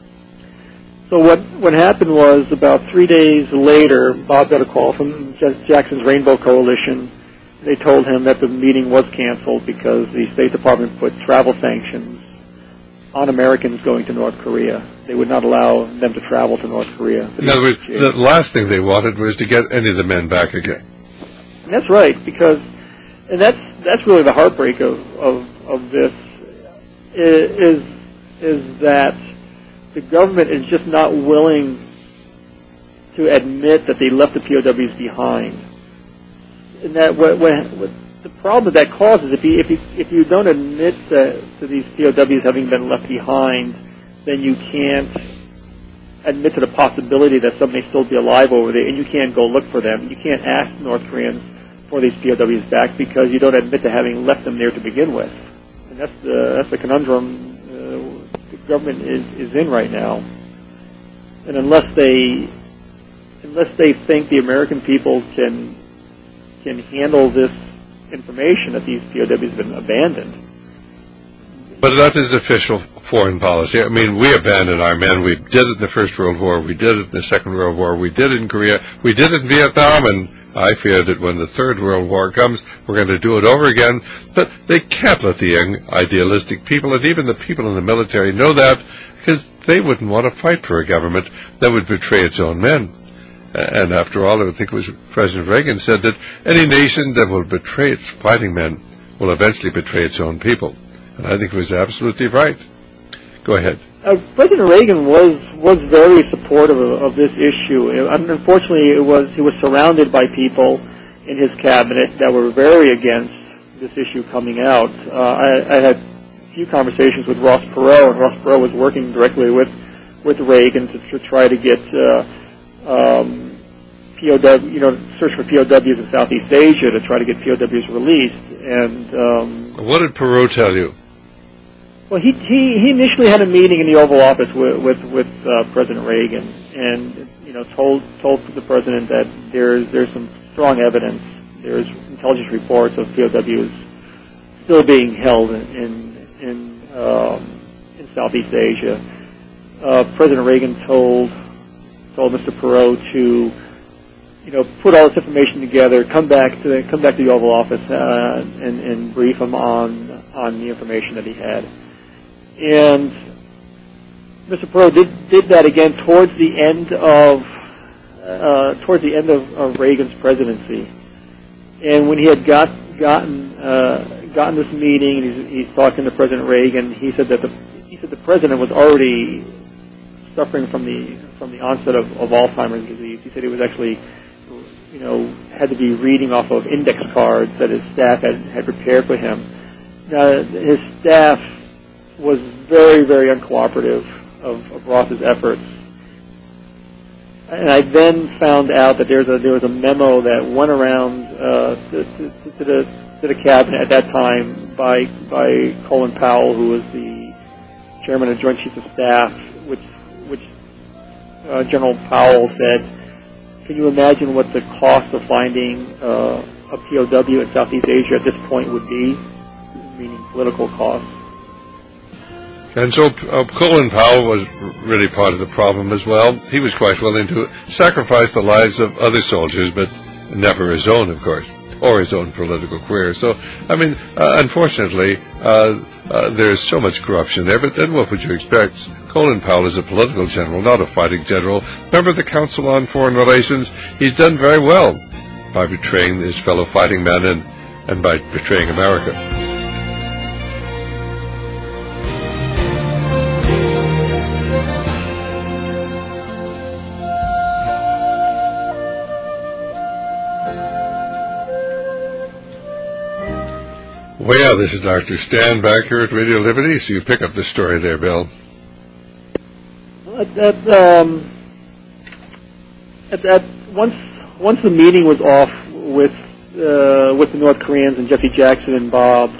So what what happened was about three days later, Bob got a call from Jackson's Rainbow Coalition. They told him that the meeting was canceled because the State Department put travel sanctions on Americans going to North Korea. They would not allow them to travel to North Korea. In other words, the last thing they wanted was to get any of the men back again. And that's right, because, and that's that's really the heartbreak of of, of this is is that the government is just not willing to admit that they left the P O Ws behind. And that what, what, what the problem that causes, if you if you if you don't admit to, to these P O Ws having been left behind, then you can't admit to the possibility that some may still be alive over there, and you can't go look for them. You can't ask North Koreans for these P O Ws back because you don't admit to having left them there to begin with. And that's the that's the conundrum uh, the government is, is in right now. And unless they unless they think the American people can can handle this information that these P O Ws have been abandoned. But that is official foreign policy. I mean, we abandoned our men. We did it in the First World War. We did it in the Second World War. We did it in Korea. We did it in Vietnam. And I fear that when the Third World War comes, we're going to do it over again. But they can't let the young, idealistic people, and even the people in the military, know that, because they wouldn't want to fight for a government that would betray its own men. And after all, I think it was President Reagan said that any nation that will betray its fighting men will eventually betray its own people. And I think he was absolutely right. Go ahead. Uh, President Reagan was was very supportive of, of this issue. Unfortunately, it was he was surrounded by people in his cabinet that were very against this issue coming out. Uh, I, I had a few conversations with Ross Perot, and Ross Perot was working directly with with Reagan to, to try to get uh, um, P O W, you know, search for P O Ws in Southeast Asia to try to get P O Ws released. And um, what did Perot tell you? Well, he, he he initially had a meeting in the Oval Office with with, with uh, President Reagan, and you know told told the president that there's there's some strong evidence, there's intelligence reports of P O Ws still being held in in in, um, in Southeast Asia. Uh, President Reagan told told Mister Perot to you know put all this information together, come back to the, come back to the Oval Office uh, and and brief him on on the information that he had. And Mister Perot did did that again towards the end of uh, towards the end of, of Reagan's presidency. And when he had got gotten uh, gotten this meeting, and he's, he's talking to President Reagan, he said that the he said the president was already suffering from the from the onset of, of Alzheimer's disease. He said he was actually you know had to be reading off of index cards that his staff had had prepared for him. Now his staff was very, very uncooperative of, of Ross's efforts. And I then found out that there's a, there was a memo that went around uh, to, to, to, the, to the cabinet at that time by by Colin Powell, who was the chairman of Joint Chiefs of Staff, which, which uh, General Powell said, can you imagine what the cost of finding uh, a P O W in Southeast Asia at this point would be, meaning political costs? And so uh, Colin Powell was really part of the problem as well. He was quite willing to sacrifice the lives of other soldiers, but never his own, of course, or his own political career. So, I mean, uh, unfortunately, uh, uh, there's so much corruption there, but then what would you expect? Colin Powell is a political general, not a fighting general. Member of the Council on Foreign Relations. He's done very well by betraying his fellow fighting men and, and by betraying America. Well, yeah, this is Doctor Stan back here at Radio Liberty, so you pick up the story there, Bill. At, at, um, at, at once once the meeting was off with uh, with the North Koreans and Jesse Jackson and Bob,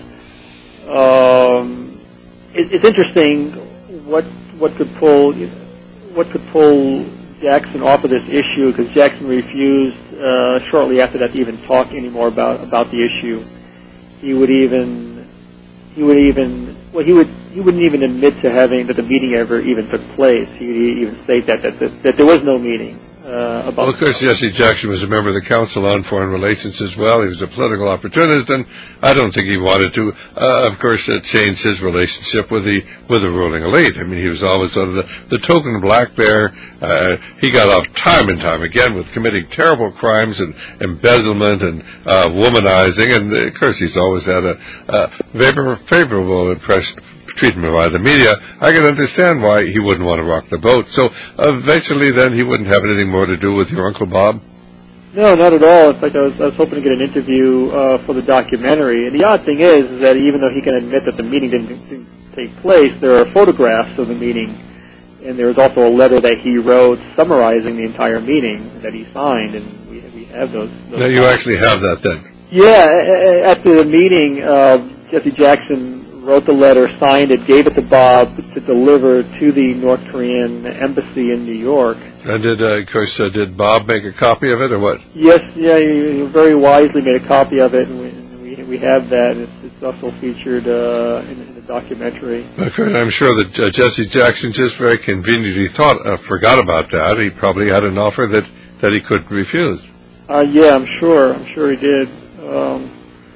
um, it, it's interesting what what could pull what could pull Jackson off of this issue, because Jackson refused uh, shortly after that to even talk anymore about about the issue. He would even he would even well he would he wouldn't even admit to having that the meeting ever even took place. He would even state that that that, that there was no meeting. Uh, about well, of course, Jesse Jackson was a member of the Council on Foreign Relations as well. He was a political opportunist, and I don't think he wanted to, uh, of course, uh, change his relationship with the with the ruling elite. I mean, he was always sort of the, the token black bear. Uh, he got off time and time again with committing terrible crimes and embezzlement and uh, womanizing, and of course, he's always had a, a favor, favorable impression. Treatment by the media. I can understand why he wouldn't want to rock the boat. So eventually then he wouldn't have anything more to do with your Uncle Bob? No, not at all. In fact, I was, I was hoping to get an interview uh, for the documentary. And the odd thing is, is that even though he can admit that the meeting didn't, didn't take place, there are photographs of the meeting. And there was also a letter that he wrote summarizing the entire meeting that he signed. And we, we have those. those now, you actually have that then? Yeah. After the meeting, uh, Jesse Jackson wrote the letter, signed it, gave it to Bob to deliver to the North Korean embassy in New York. And did, uh, of course, uh, did Bob make a copy of it, or what? Yes, yeah, he very wisely made a copy of it, and we we, we have that. It's, it's also featured uh, in, in the documentary. Okay, I'm sure that uh, Jesse Jackson just very conveniently thought, uh, forgot about that. He probably had an offer that, that he couldn't refuse. Uh, yeah, I'm sure. I'm sure he did. Um,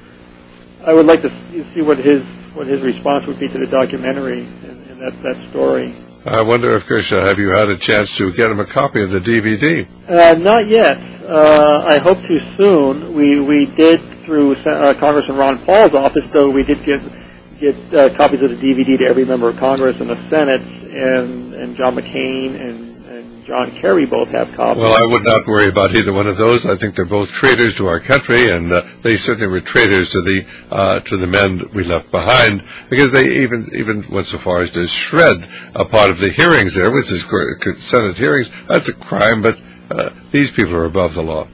I would like to see what his what his response would be to the documentary and, and that, that story. I wonder, of course, uh, have you had a chance to get him a copy of the D V D? Uh, not yet. Uh, I hope to soon. We we did through uh, Congressman Ron Paul's office, though we did get get uh, copies of the D V D to every member of Congress and the Senate, and and John McCain and. John Kerry both have copies. Well, I would not worry about either one of those. I think they're both traitors to our country, and uh, they certainly were traitors to the uh, to the men we left behind, because they even even went so far as to shred a part of the hearings there, which is Senate hearings. That's a crime, but uh, these people are above the law.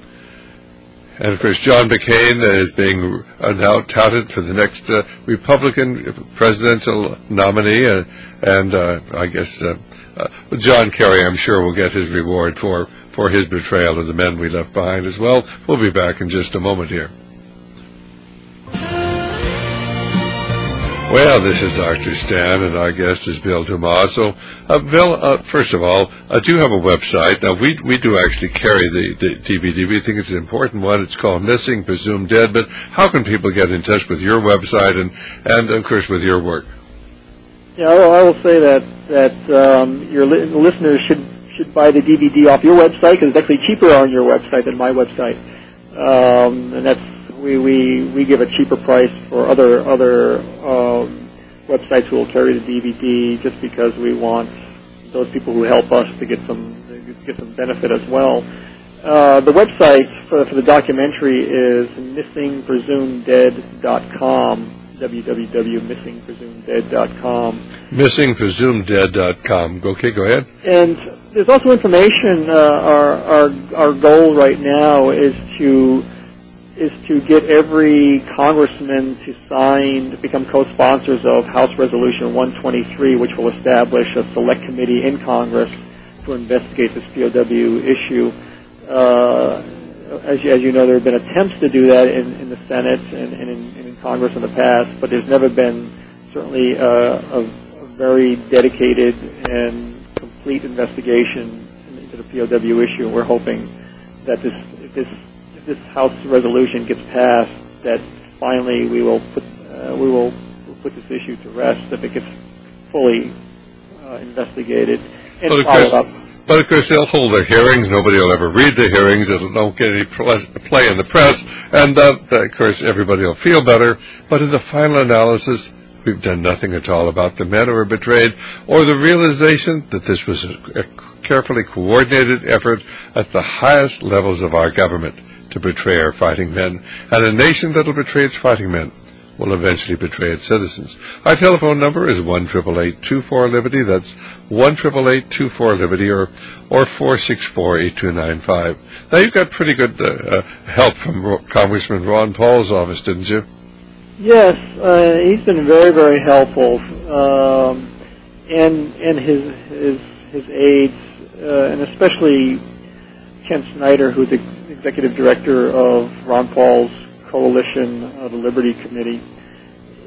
And, of course, John McCain is being uh, now touted for the next uh, Republican presidential nominee, uh, and uh, I guess uh, uh, John Kerry, I'm sure, will get his reward for, for his betrayal of the men we left behind as well. We'll be back in just a moment here. Well, this is Doctor Stan, and our guest is Bill Dumas. So, uh, Bill, uh, first of all, I do have a website. Now, we we do actually carry the, the D V D. We think it's an important one. It's called Missing, Presumed Dead. But how can people get in touch with your website and, and of course, with your work? Yeah, I will, I will say that that um, your li- listeners should should buy the D V D off your website, because it's actually cheaper on your website than my website, um, and that's. We, we we give a cheaper price for other other um, websites who will carry the D V D, just because we want those people who help us to get some get some benefit as well. Uh, the website for, for the documentary is missing presumed dead dot com. w w w dot missing presumed dead dot com. missing presumed dead dot com. Okay, go ahead. And there's also information. Uh, our our our goal right now is to is to get every congressman to sign, to become co-sponsors of House Resolution one twenty-three, which will establish a select committee in Congress to investigate this P O W issue. Uh, as, you, as you know, there have been attempts to do that in, in the Senate and, and, in, and in Congress in the past, but there's never been certainly a, a, a very dedicated and complete investigation into the P O W issue. And we're hoping that this this this House resolution gets passed, that finally we will put uh, we will put this issue to rest, if it gets fully uh, investigated and but followed up. But of course they'll hold their hearings. Nobody will ever read the hearings. It don't get any play in the press, and uh, of course everybody will feel better. But in the final analysis, we've done nothing at all about the men who were betrayed, or the realization that this was a, a carefully coordinated effort at the highest levels of our government to betray our fighting men. And a nation that will betray its fighting men will eventually betray its citizens. Our telephone number is one eight eight eight, two four, Liberty. That's one eight eight eight, two four, Liberty, or or four six four, eight two nine five. Now, you got pretty good uh, uh, help from Ro- Congressman Ron Paul's office, didn't you? Yes, uh, he's been very, very helpful, um, and and his his his aides, uh, and especially Ken Snyder, who's the executive director of Ron Paul's coalition, uh, the Liberty Committee.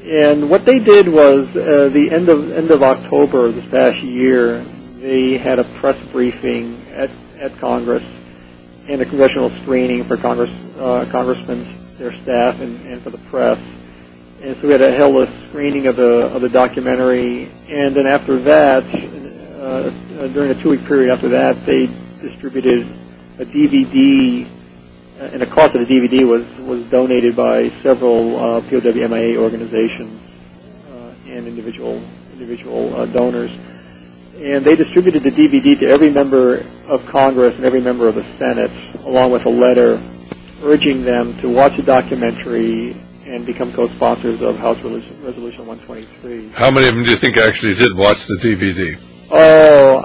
and what they did was uh, the end of end of October this past year, they had a press briefing at, at Congress and a congressional screening for Congress uh, congressmen, their staff, and, and for the press. And so we had a held a screening of the of the documentary, and then after that, uh, uh, during a two-week period after that, they distributed a D V D, uh, and the cost of the D V D was was donated by several uh, P O W M I A organizations uh, and individual individual uh, donors. And they distributed the D V D to every member of Congress and every member of the Senate, along with a letter urging them to watch the documentary and become co-sponsors of House Resolution one twenty-three. How many of them do you think actually did watch the D V D? Oh,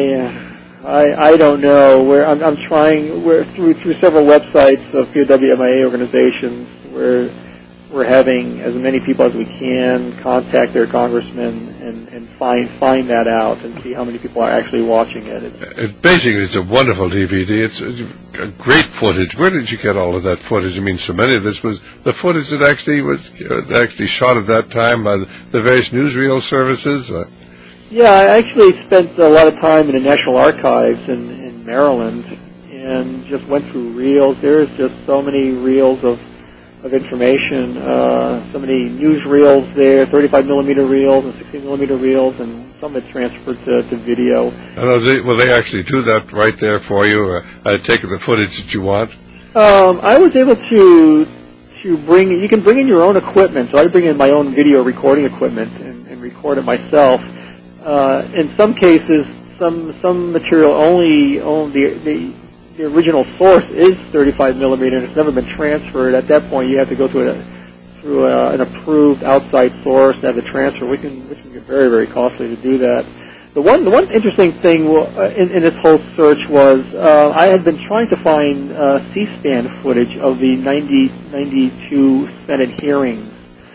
I, I, I don't know. We're, I'm, I'm trying. We're through through several websites of P O W M I A organizations. We're we're having as many people as we can contact their congressmen and, and find find that out and see how many people are actually watching it. It's, it basically, it's a wonderful D V D. It's a great footage. Where did you get all of that footage? I mean, so many of this was the footage that actually was uh, actually shot at that time by the, the various newsreel services. Uh, yeah, I actually spent a lot of time in the National Archives in, in Maryland and just went through reels. There's just so many reels of of information, uh, so many news reels there, thirty-five millimeter reels and sixteen millimeter reels, and some of it transferred to, to video. And they, will they actually do that right there for you, or uh, take the footage that you want? Um, I was able to to bring, you can bring in your own equipment, so I bring in my own video recording equipment and, and record it myself. Uh, in some cases, some some material only, only the, the The original source is thirty-five millimeter, and it's never been transferred. At that point, you have to go through, a, through a, an approved outside source to have the transfer, which can, which can get very, very costly to do that. The one, the one interesting thing in, in this whole search was uh, I had been trying to find uh, C-SPAN footage of the ninety, ninety-two Senate hearings,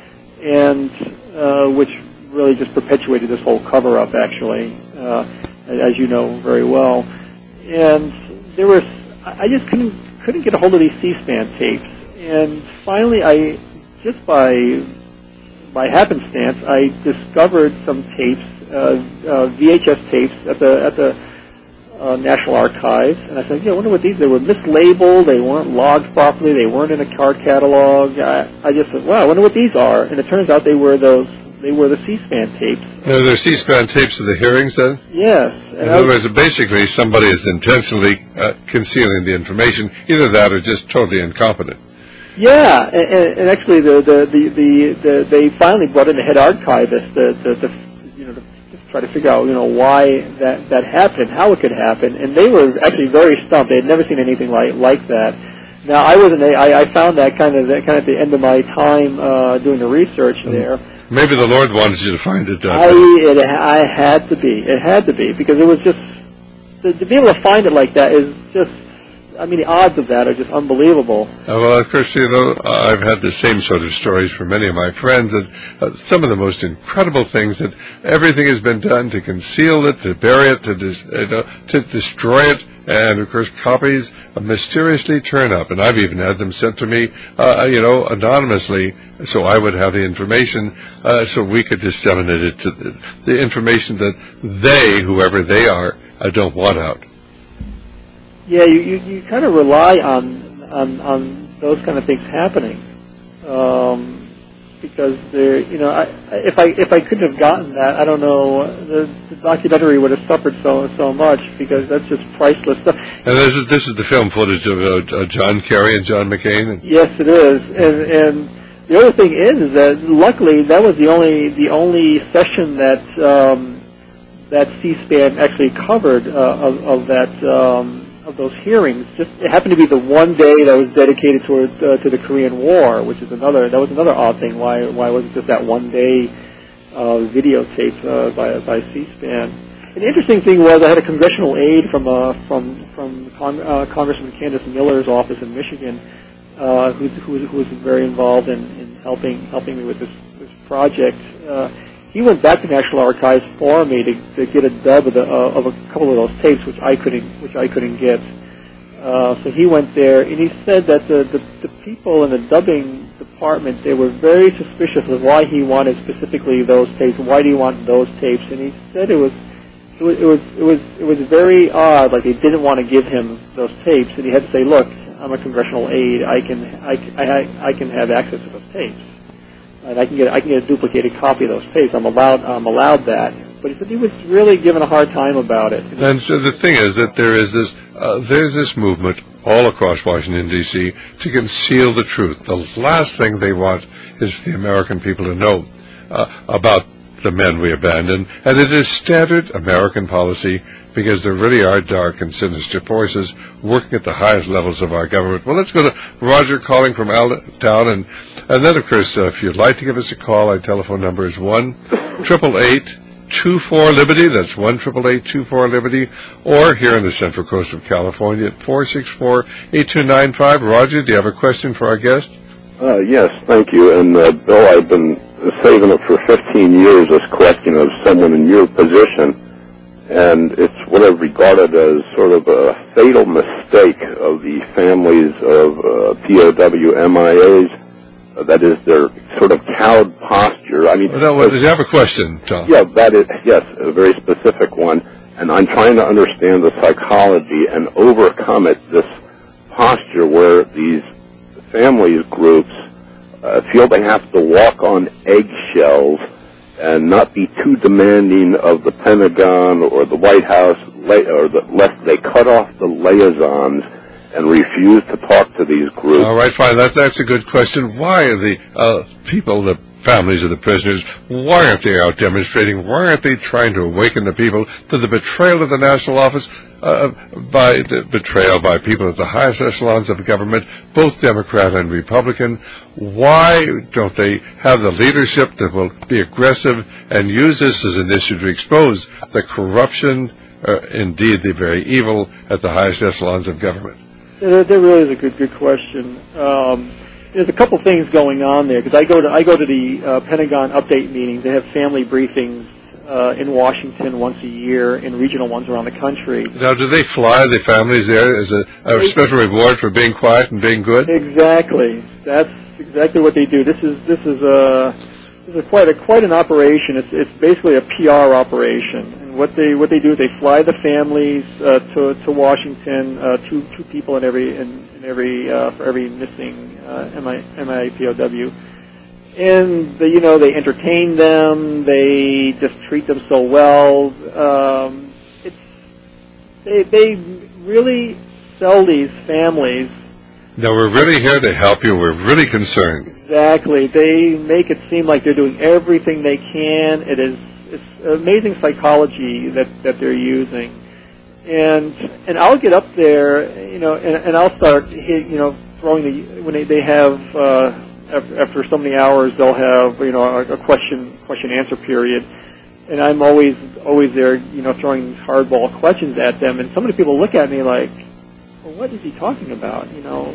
and uh, which really just perpetuated this whole cover-up, actually, uh, as you know very well. And there was, I just couldn't couldn't get a hold of these C-SPAN tapes, and finally, I just by by happenstance, I discovered some tapes, uh, uh, V H S tapes at the at the uh, National Archives, and I said, yeah, I wonder what these. They were mislabeled, they weren't logged properly, they weren't in a card catalog. I, I just said, wow, I wonder what these are, and it turns out they were those. They were the C-SPAN tapes. No, they're C-SPAN tapes of the hearings, then? Yes. In other words, basically, somebody is intentionally uh, concealing the information, either that or just totally incompetent. Yeah, and, and actually, the, the, the, the, the they finally brought in a head archivist to, to, to you know to, to try to figure out you know why that that happened, how it could happen, and they were actually very stumped. They had never seen anything like like that. Now, I wasn't. I, I found that kind of kind of at the end of my time uh, doing the research there. Maybe the Lord wanted you to find it. Uh, I it, I had to be. It had to be because it was just to, to be able to find it like that is just. I mean, the odds of that are just unbelievable. Uh, well, of course, you know, I've had the same sort of stories from many of my friends, and uh, some of the most incredible things that everything has been done to conceal it, to bury it, to dis- uh, to destroy it, and of course, copies uh, mysteriously turn up, and I've even had them sent to me, uh, you know, anonymously, so I would have the information, uh, so we could disseminate it to the, the information that they, whoever they are, uh, don't want out. Yeah, you, you, you kind of rely on, on on those kind of things happening, um, because they're you know I, if I if I couldn't have gotten that, I don't know the, the documentary would have suffered so so much because that's just priceless stuff. And this is this is the film footage of uh, John Kerry and John McCain. And yes, it is, and and the other thing is is that luckily that was the only the only session that um, that C-SPAN actually covered uh, of, of that. Um, of those hearings. Just it happened to be the one day that was dedicated towards uh, to the Korean War, which is another that was another odd thing. Why why wasn't just that one day uh, videotape uh, by by C-SPAN? And the interesting thing was I had a congressional aide from uh, from from Con- uh, Congressman Candace Miller's office in Michigan, uh, who who who was very involved in, in helping helping me with this this project. Uh, He went back to National Archives for me to, to get a dub of, the, uh, of a couple of those tapes, which I couldn't, which I couldn't get. Uh, so he went there, and he said that the, the, the people in the dubbing Department, they were very suspicious of why he wanted specifically those tapes. Why do you want those tapes? And he said it was it was it was it was, it was very odd. Like they didn't want to give him those tapes, and he had to say, "Look, I'm a congressional aide. I can I, I, I can have access to those tapes, and I can get I can get a duplicated copy of those tapes. I'm allowed I'm allowed that." But he said he was really given a hard time about it. And so the thing is that there is this uh, there's this movement all across Washington, D C to conceal the truth. The last thing they want is for the American people to know uh, about the men we abandoned. And it is standard American policy because there really are dark and sinister forces working at the highest levels of our government. Well, let's go to Roger calling from Allentown. And, and then, of course, uh, if you'd like to give us a call, our telephone number is one eight eight eight two four Liberty. That's one eight eight eight two four Liberty. Or here on the Central Coast of California at four six four eight two nine five. Roger, do you have a question for our guest? Uh, yes, thank you. And, uh, Bill, I've been saving it for fifteen years, this question of someone in your position. And it's what I've regarded as sort of a fatal mistake of the families of uh, P O W M I As. Uh, that is their sort of cowed posture. I mean, well, well, did you have a question, Tom? Yeah, that is, yes, a very specific one. And I'm trying to understand the psychology and overcome it, this posture where these families groups uh, feel they have to walk on eggshells and not be too demanding of the Pentagon or the White House, or the, lest they cut off the liaisons and refuse to talk to these groups. All right, fine. That, that's a good question. Why are the uh, people, the families of the prisoners, why aren't they out demonstrating? Why aren't they trying to awaken the people to the betrayal of the national office, uh, by the betrayal by people at the highest echelons of government, both Democrat and Republican? Why don't they have the leadership that will be aggressive and use this as an issue to expose the corruption, uh, indeed the very evil, at the highest echelons of government? Yeah, that really is a good, good question. Um, there's a couple things going on there because I go to I go to the uh, Pentagon update meetings. They have family briefings uh, in Washington once a year, and regional ones around the country. Now, do they fly the families there as a, a special reward for being quiet and being good? Exactly. That's exactly what they do. This is this is a this is quite a quite an operation. It's it's basically a P R operation. What they what they do is they fly the families uh, to to Washington, uh, two two people in every in, in every uh, for every missing uh, M I A P O W, and they, you know they entertain them. They just treat them so well. Um, it's they they really sell these families. No, we're really here to help you. We're really concerned. Exactly. They make it seem like they're doing everything they can. It is. It's amazing psychology that, that they're using, and and I'll get up there, you know, and, and I'll start, hit, you know, throwing the when they, they have uh, after, after so many hours they'll have you know a, a question question answer period, and I'm always always there, you know, throwing hardball questions at them, and some of the people look at me like, well, what is he talking about, you know,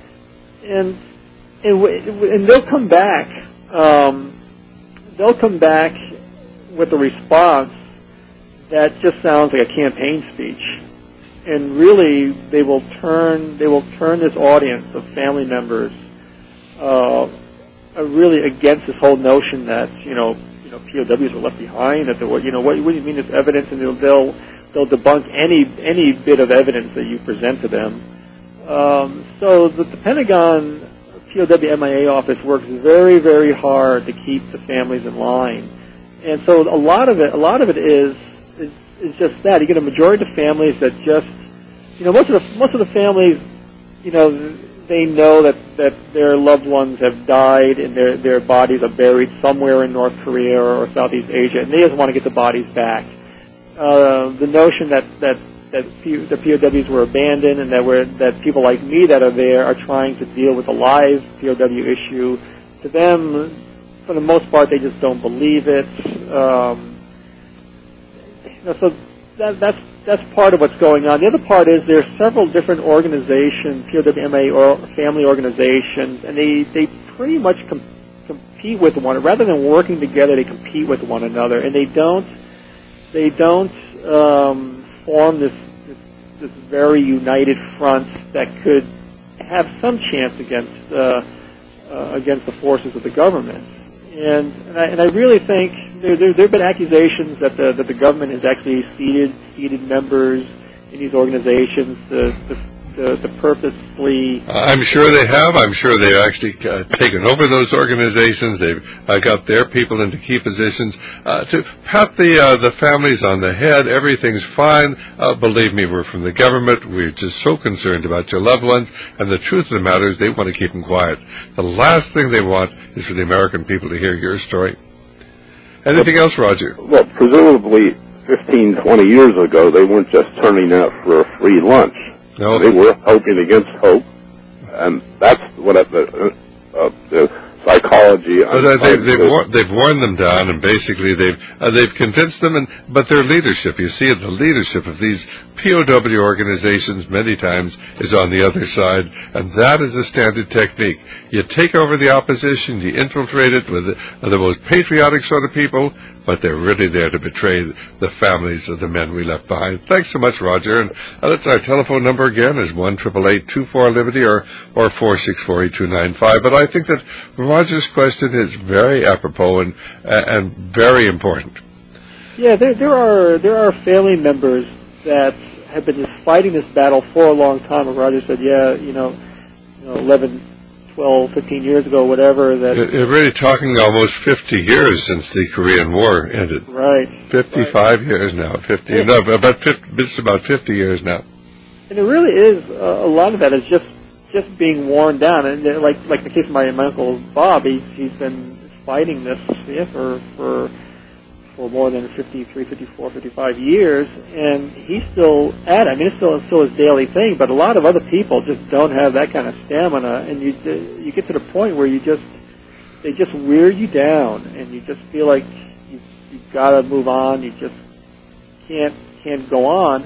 and and and they'll come back, um, they'll come back. with a response that just sounds like a campaign speech, and really they will turn they will turn this audience of family members uh, really against this whole notion that you know you know P O Ws were left behind. That you know what, what do you mean this evidence? And they'll, they'll they'll debunk any any bit of evidence that you present to them. Um, so the, the Pentagon P O W M I A office works very very hard to keep the families in line. And so a lot of it, a lot of it is, is is just that. You get a majority of families that just, you know, most of the most of the families, you know, they know that, that their loved ones have died and their their bodies are buried somewhere in North Korea or Southeast Asia, and they just want to get the bodies back. Uh, the notion that that that P, the P O Ws were abandoned and that we're that people like me that are there are trying to deal with a live P O W issue, to them, for the most part, they just don't believe it. Um, you know, so that, that's that's part of what's going on. The other part is there are several different organizations, P O W M A or family organizations, and they, they pretty much com- compete with one. Rather than working together, they compete with one another, and they don't they don't um, form this, this this very united front that could have some chance against. Uh, uh, against the forces of the government. And and I, and I really think there, there there have been accusations that the that the government has actually seeded seeded members in these organizations to to, to, to purposely. I'm sure they have. I'm sure they've actually uh, taken over those organizations. They've uh, got their people into key positions uh, to pat the uh, the families on the head. Everything's fine. Uh, believe me, we're from the government. We're just so concerned about your loved ones. And the truth of the matter is, they want to keep them quiet. The last thing they want is for the American people to hear your story. Anything else, Roger? Well, presumably fifteen, twenty years ago, they weren't just turning out for a free lunch. No. They were hoping against hope, and that's what uh, the, uh, the psychology. But uh, they, they've, war- they've worn them down, and basically they've uh, they've convinced them. And but their leadership, you see, the leadership of these P O W organizations many times is on the other side, and that is a standard technique. You take over the opposition, you infiltrate it with the, uh, the most patriotic sort of people, but they're really there to betray the families of the men we left behind. Thanks so much, Roger. And uh, that's our telephone number again is one eight eight eight, two four, Liberty or or four six four, eight two nine five. But I think that Roger's question is very apropos and uh, and very important. Yeah, there there are there are family members that have been just fighting this battle for a long time. And Roger said, yeah, you know, you know, eleven, twelve, fifteen years ago, whatever. That you're really talking almost fifty years since the Korean War ended. Right. Fifty-five right. years now. Fifty. Yeah. No, about fifty. It's about fifty years now. And it really is uh, a lot of that is just just being worn down. And uh, like like the case of my, my uncle Bob, he, he's been fighting this yeah, for for. for more than fifty-three, fifty-four, fifty-five years, and he's still at it. I mean, it's still, it's still his daily thing, but a lot of other people just don't have that kind of stamina, and you you get to the point where you just, they just wear you down, and you just feel like you, you've got to move on, you just can't, can't go on.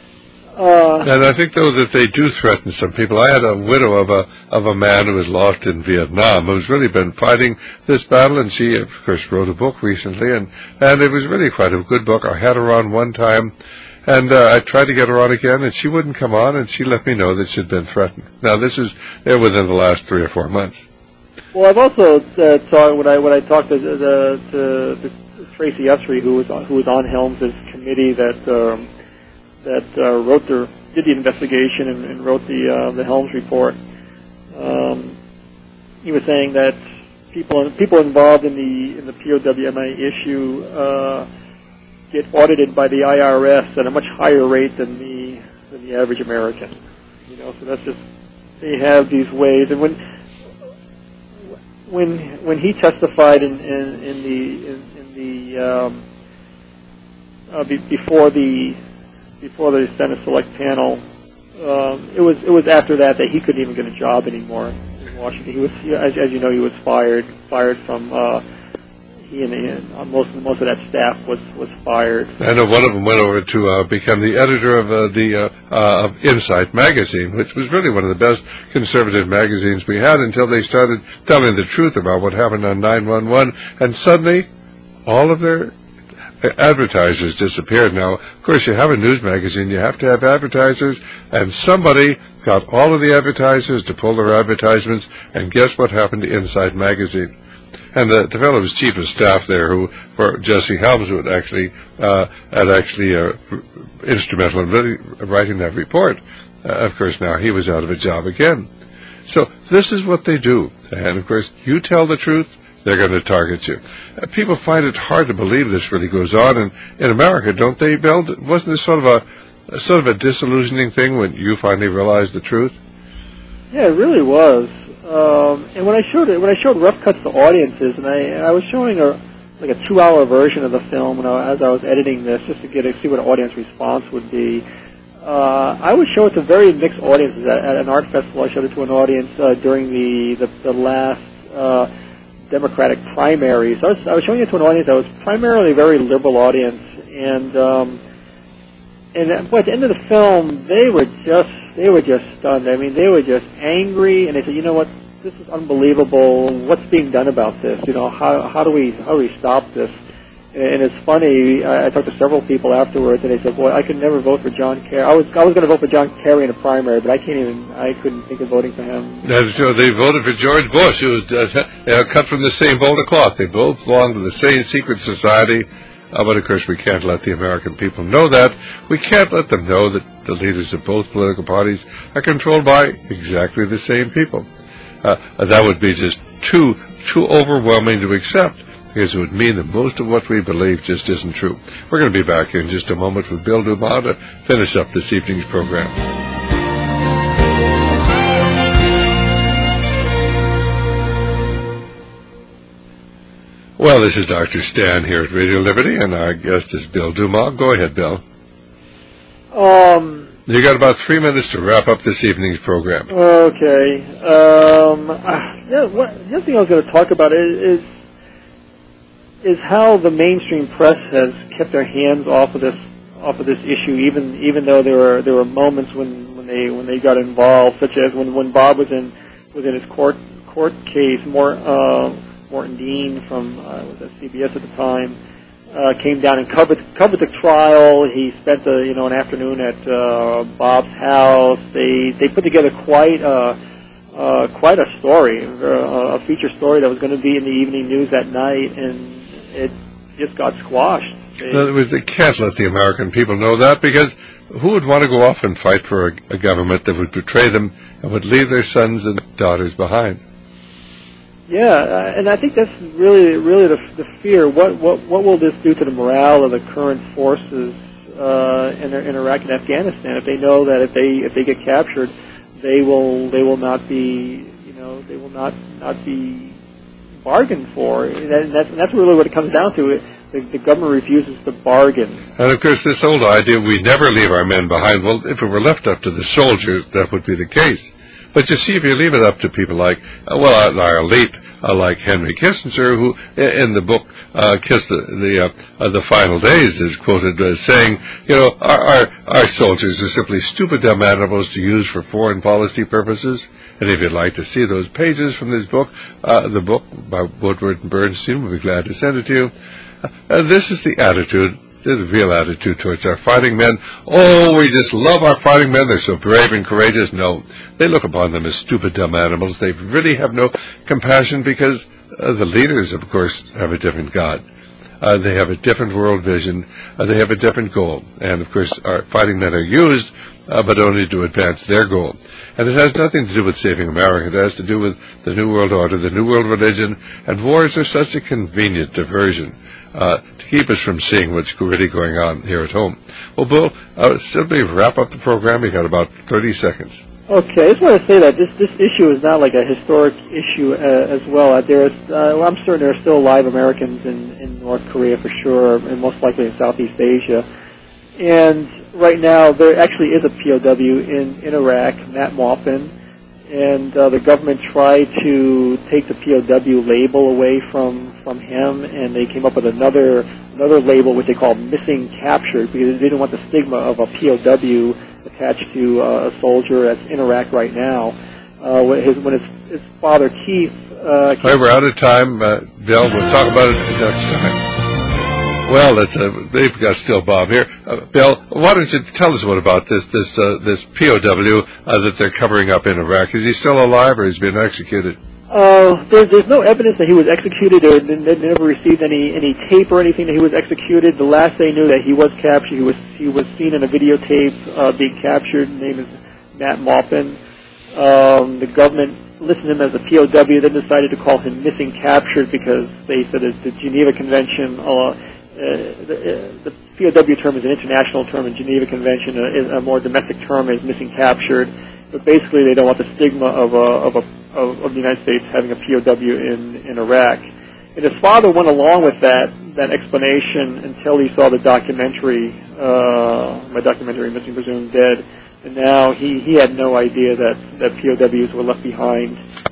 Uh, and I think, though, that they do threaten some people. I had a widow of a of a man who was lost in Vietnam who's really been fighting this battle, and she, of course, wrote a book recently, and, and it was really quite a good book. I had her on one time, and uh, I tried to get her on again, and she wouldn't come on, and she let me know that she'd been threatened. Now, this is uh, within the last three or four months. Well, I've also uh, talked when I when I talked to the to, to Tracy Usry, who was on, who was on Helms' committee that. Um, that uh, wrote the did the investigation and, and wrote the uh, the Helms report. Um, he was saying that people people involved in the in the P O W M I issue uh, get audited by the I R S at a much higher rate than the than the average American. You know, so that's just they have these ways. And when when when he testified in in, in the in, in the um, uh, be, before the before the Senate Select Panel, um, it was it was after that that he couldn't even get a job anymore in Washington. He was, as, as you know, he was fired fired from uh, he and, and uh, most most of that staff was was fired. I know one of them went over to uh, become the editor of uh, the uh, uh, of Insight magazine, which was really one of the best conservative magazines we had until they started telling the truth about what happened on nine one one, and suddenly all of their advertisers disappeared. Now, of course, you have a news magazine, you have to have advertisers, and somebody got all of the advertisers to pull their advertisements, and guess what happened to Insight magazine? And the, the fellow was chief of staff there, who, for Jesse Helms, who had actually, uh, had actually uh, instrumental in really writing that report. Uh, of course, now he was out of a job again. So this is what they do. And, of course, you tell the truth, they're going to target you. Uh, people find it hard to believe this really goes on. And in America, don't they, Bill? Wasn't this sort of a, a sort of a disillusioning thing when you finally realized the truth? Yeah, it really was. Um, and when I showed it, when I showed rough cuts to audiences, and I, I was showing a like a two-hour version of the film, and I, as I was editing this, just to get a, see what audience response would be. Uh, I would show it to very mixed audiences. At, at an art festival, I showed it to an audience uh, during the the, the last. Uh, Democratic primaries. I was, I was showing it to an audience that was primarily a very liberal audience, and um, and boy, at the end of the film, they were just they were just stunned. I mean, they were just angry, and they said, "You know what? This is unbelievable. What's being done about this? You know, how how do we how do we stop this?" And it's funny, I, I talked to several people afterwards, and they said, boy, I could never vote for John Kerry. I was I was going to vote for John Kerry in a primary, but I can't even, I couldn't think of voting for him. That's true. They voted for George Bush, who was uh, uh, cut from the same mold of cloth. They both belonged to the same secret society. Uh, but, of course, we can't let the American people know that. We can't let them know that the leaders of both political parties are controlled by exactly the same people. Uh, that would be just too, too overwhelming to accept, because it would mean that most of what we believe just isn't true. We're going to be back in just a moment with Bill Dumas to finish up this evening's program. Well, this is Doctor Stan here at Radio Liberty, and our guest is Bill Dumas. Go ahead, Bill. Um, you got about three minutes to wrap up this evening's program. Okay. Um, uh, yeah, what, the other thing I was going to talk about is, is is how the mainstream press has kept their hands off of this off of this issue, even even though there were there were moments when, when they when they got involved, such as when, when Bob was in was in his court court case. More. Uh, Morton Dean from uh, was at C B S at the time uh, came down and covered covered the trial. He spent the you know an afternoon at uh, Bob's house. They they put together quite a uh, quite a story, uh, a feature story that was going to be in the evening news that night, and it just got squashed. They, in other words, they can't let the American people know that, because who would want to go off and fight for a, a government that would betray them and would leave their sons and daughters behind? Yeah, uh, and I think that's really, really the, the fear. What, what, what will this do to the morale of the current forces uh, in, in Iraq and Afghanistan? If they know that if they if they get captured, they will they will not be you know they will not not be bargained for. And that's and that's really what it comes down to. It, the, the government refuses to bargain. And of course, this old idea we never leave our men behind. Well, if it were left up to the soldiers, that would be the case. But you see, if you leave it up to people like, uh, well, our elite, uh, like Henry Kissinger, who in the book uh, Kiss the the, uh, uh, the Final Days is quoted as saying, you know, our, our our soldiers are simply stupid dumb animals to use for foreign policy purposes. And if you'd like to see those pages from this book, uh, the book by Woodward and Bernstein, we'll be glad to send it to you. Uh, this is the attitude. The real attitude towards our fighting men. Oh, we just love our fighting men. They're so brave and courageous. No, they look upon them as stupid, dumb animals. They really have no compassion, because uh, the leaders, of course, have a different God. Uh, they have a different world vision. Uh, they have a different goal. And, of course, our fighting men are used, uh, but only to advance their goal. And it has nothing to do with saving America. It has to do with the New World Order, the New World Religion, and wars are such a convenient diversion Uh, to keep us from seeing what's really going on here at home. Well, Bill, uh, simply wrap up the program. You got about thirty seconds. Okay, I just want to say that this this issue is not like a historic issue uh, as well. Uh, there is, uh, I'm certain there are still live Americans in, in North Korea for sure, and most likely in Southeast Asia. And right now, there actually is a P O W in, in Iraq, Matt Maupin, and uh, the government tried to take the P O W label away from from him, and they came up with another another label which they call missing captured, because they didn't want the stigma of a P O W attached to uh, a soldier that's in Iraq right now. Uh, when his, when his, his father Keith. Uh, Keith All right, we're out of time, uh, Bill. We'll talk about it next time. Well, that's, uh, they've got still Bob here. Uh, Bill, why don't you tell us what about this this uh, this P O W uh, that they're covering up in Iraq? Is he still alive, or has he been executed? Uh, there, there's no evidence that he was executed, or they, they never received any, any tape or anything that he was executed. The last they knew that he was captured, he was he was seen in a videotape uh, being captured. His name is Matt Maupin. Um, the government listed him as a P O W, then decided to call him missing captured, because they said that the Geneva Convention, uh, uh, the, uh, the P O W term is an international term, and Geneva Convention uh, is a more domestic term is missing captured. But basically, they don't want the stigma of a of a Of, of the United States having a P O W in, in Iraq. And his father went along with that that explanation until he saw the documentary, uh, my documentary, Missing Presumed Dead, and now he, he had no idea that, that P O Ws were left behind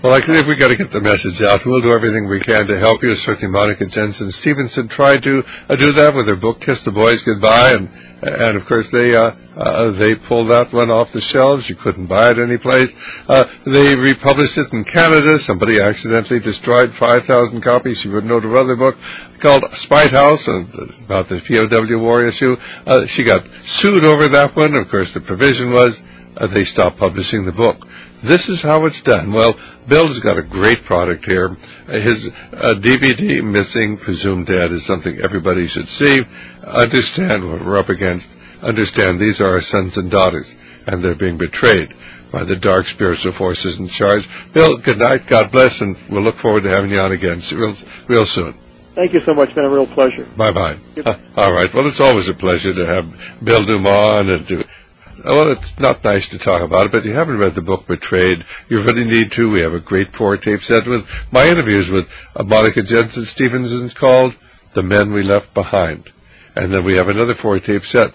Well, I think we've got to get the message out. We'll do everything we can to help you. Certainly Monica Jensen Stevenson tried to uh, do that with her book, Kiss the Boys Goodbye, and, and of course, they uh, uh, they pulled that one off the shelves. You couldn't buy it anyplace. Uh, they republished it in Canada. Somebody accidentally destroyed five thousand copies. She wouldn't know the other book called Spite House, uh, about the P O W war issue. Uh, she got sued over that one. Of course, the provision was uh, they stopped publishing the book. This is how it's done. Well, Bill's got a great product here. His uh, D V D, Missing, Presumed Dead, is something everybody should see. Understand what we're up against. Understand these are our sons and daughters, and they're being betrayed by the dark spiritual forces in charge. Bill, good night. God bless, and we'll look forward to having you on again real, real soon. Thank you so much. It's been a real pleasure. Bye-bye. Uh, all right. Well, it's always a pleasure to have Bill Dumont and to... Well, it's not nice to talk about it, but you haven't read the book Betrayed. You really need to. We have a great four-tape set with my interviews with uh, Monica Jensen Stevenson called The Men We Left Behind. And then we have another four-tape set,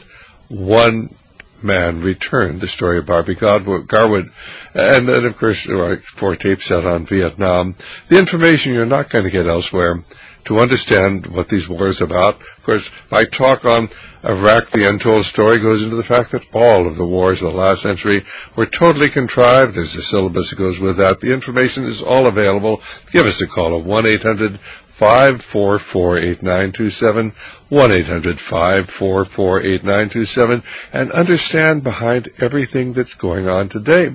One Man Returned, the story of Barbie Garwood. And then, of course, our four-tape set on Vietnam. The information you're not going to get elsewhere to understand what these wars are about. Of course, my talk on Iraq, the untold story, goes into the fact that all of the wars of the last century were totally contrived. There's a syllabus that goes with that. The information is all available. Give us a call at one eight hundred five four four eight nine two seven, one eight hundred five four four eight nine two seven, and understand behind everything that's going on today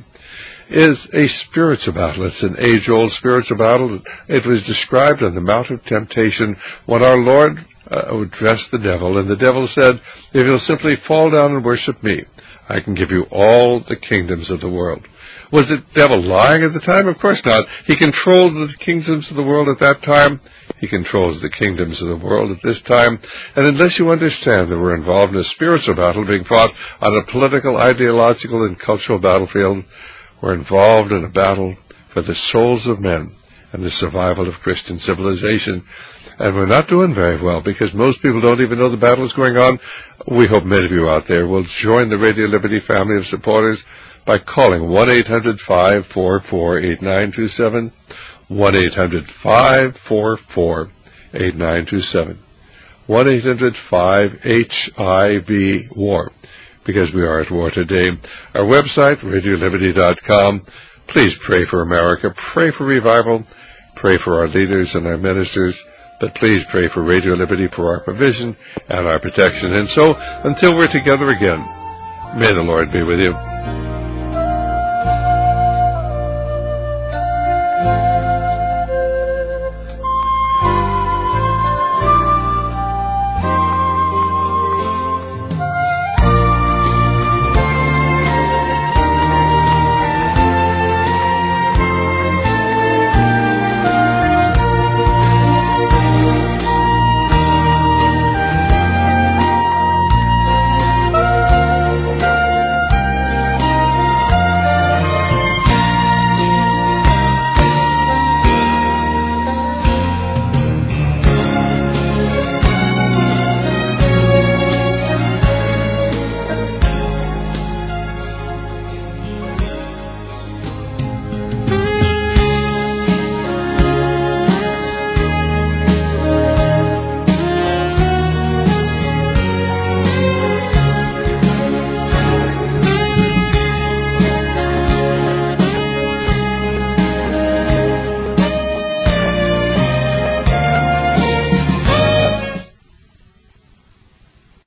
is a spiritual battle. It's an age-old spiritual battle. It was described on the Mount of Temptation when our Lord uh, addressed the devil, and the devil said, if you'll simply fall down and worship me, I can give you all the kingdoms of the world. Was the devil lying at the time? Of course not. He controlled the kingdoms of the world at that time. He controls the kingdoms of the world at this time. And unless you understand that we're involved in a spiritual battle being fought on a political, ideological, and cultural battlefield, we're involved in a battle for the souls of men and the survival of Christian civilization. And we're not doing very well because most people don't even know the battle is going on. We hope many of you out there will join the Radio Liberty family of supporters by calling one eight hundred five four four eight nine two seven, one eight hundred five four four eight nine two seven, one eight hundred five H I V WAR. Because we are at war today. Our website, radio liberty dot com. Please pray for America. Pray for revival. Pray for our leaders and our ministers. But please pray for Radio Liberty for our provision and our protection. And so, until we're together again, may the Lord be with you.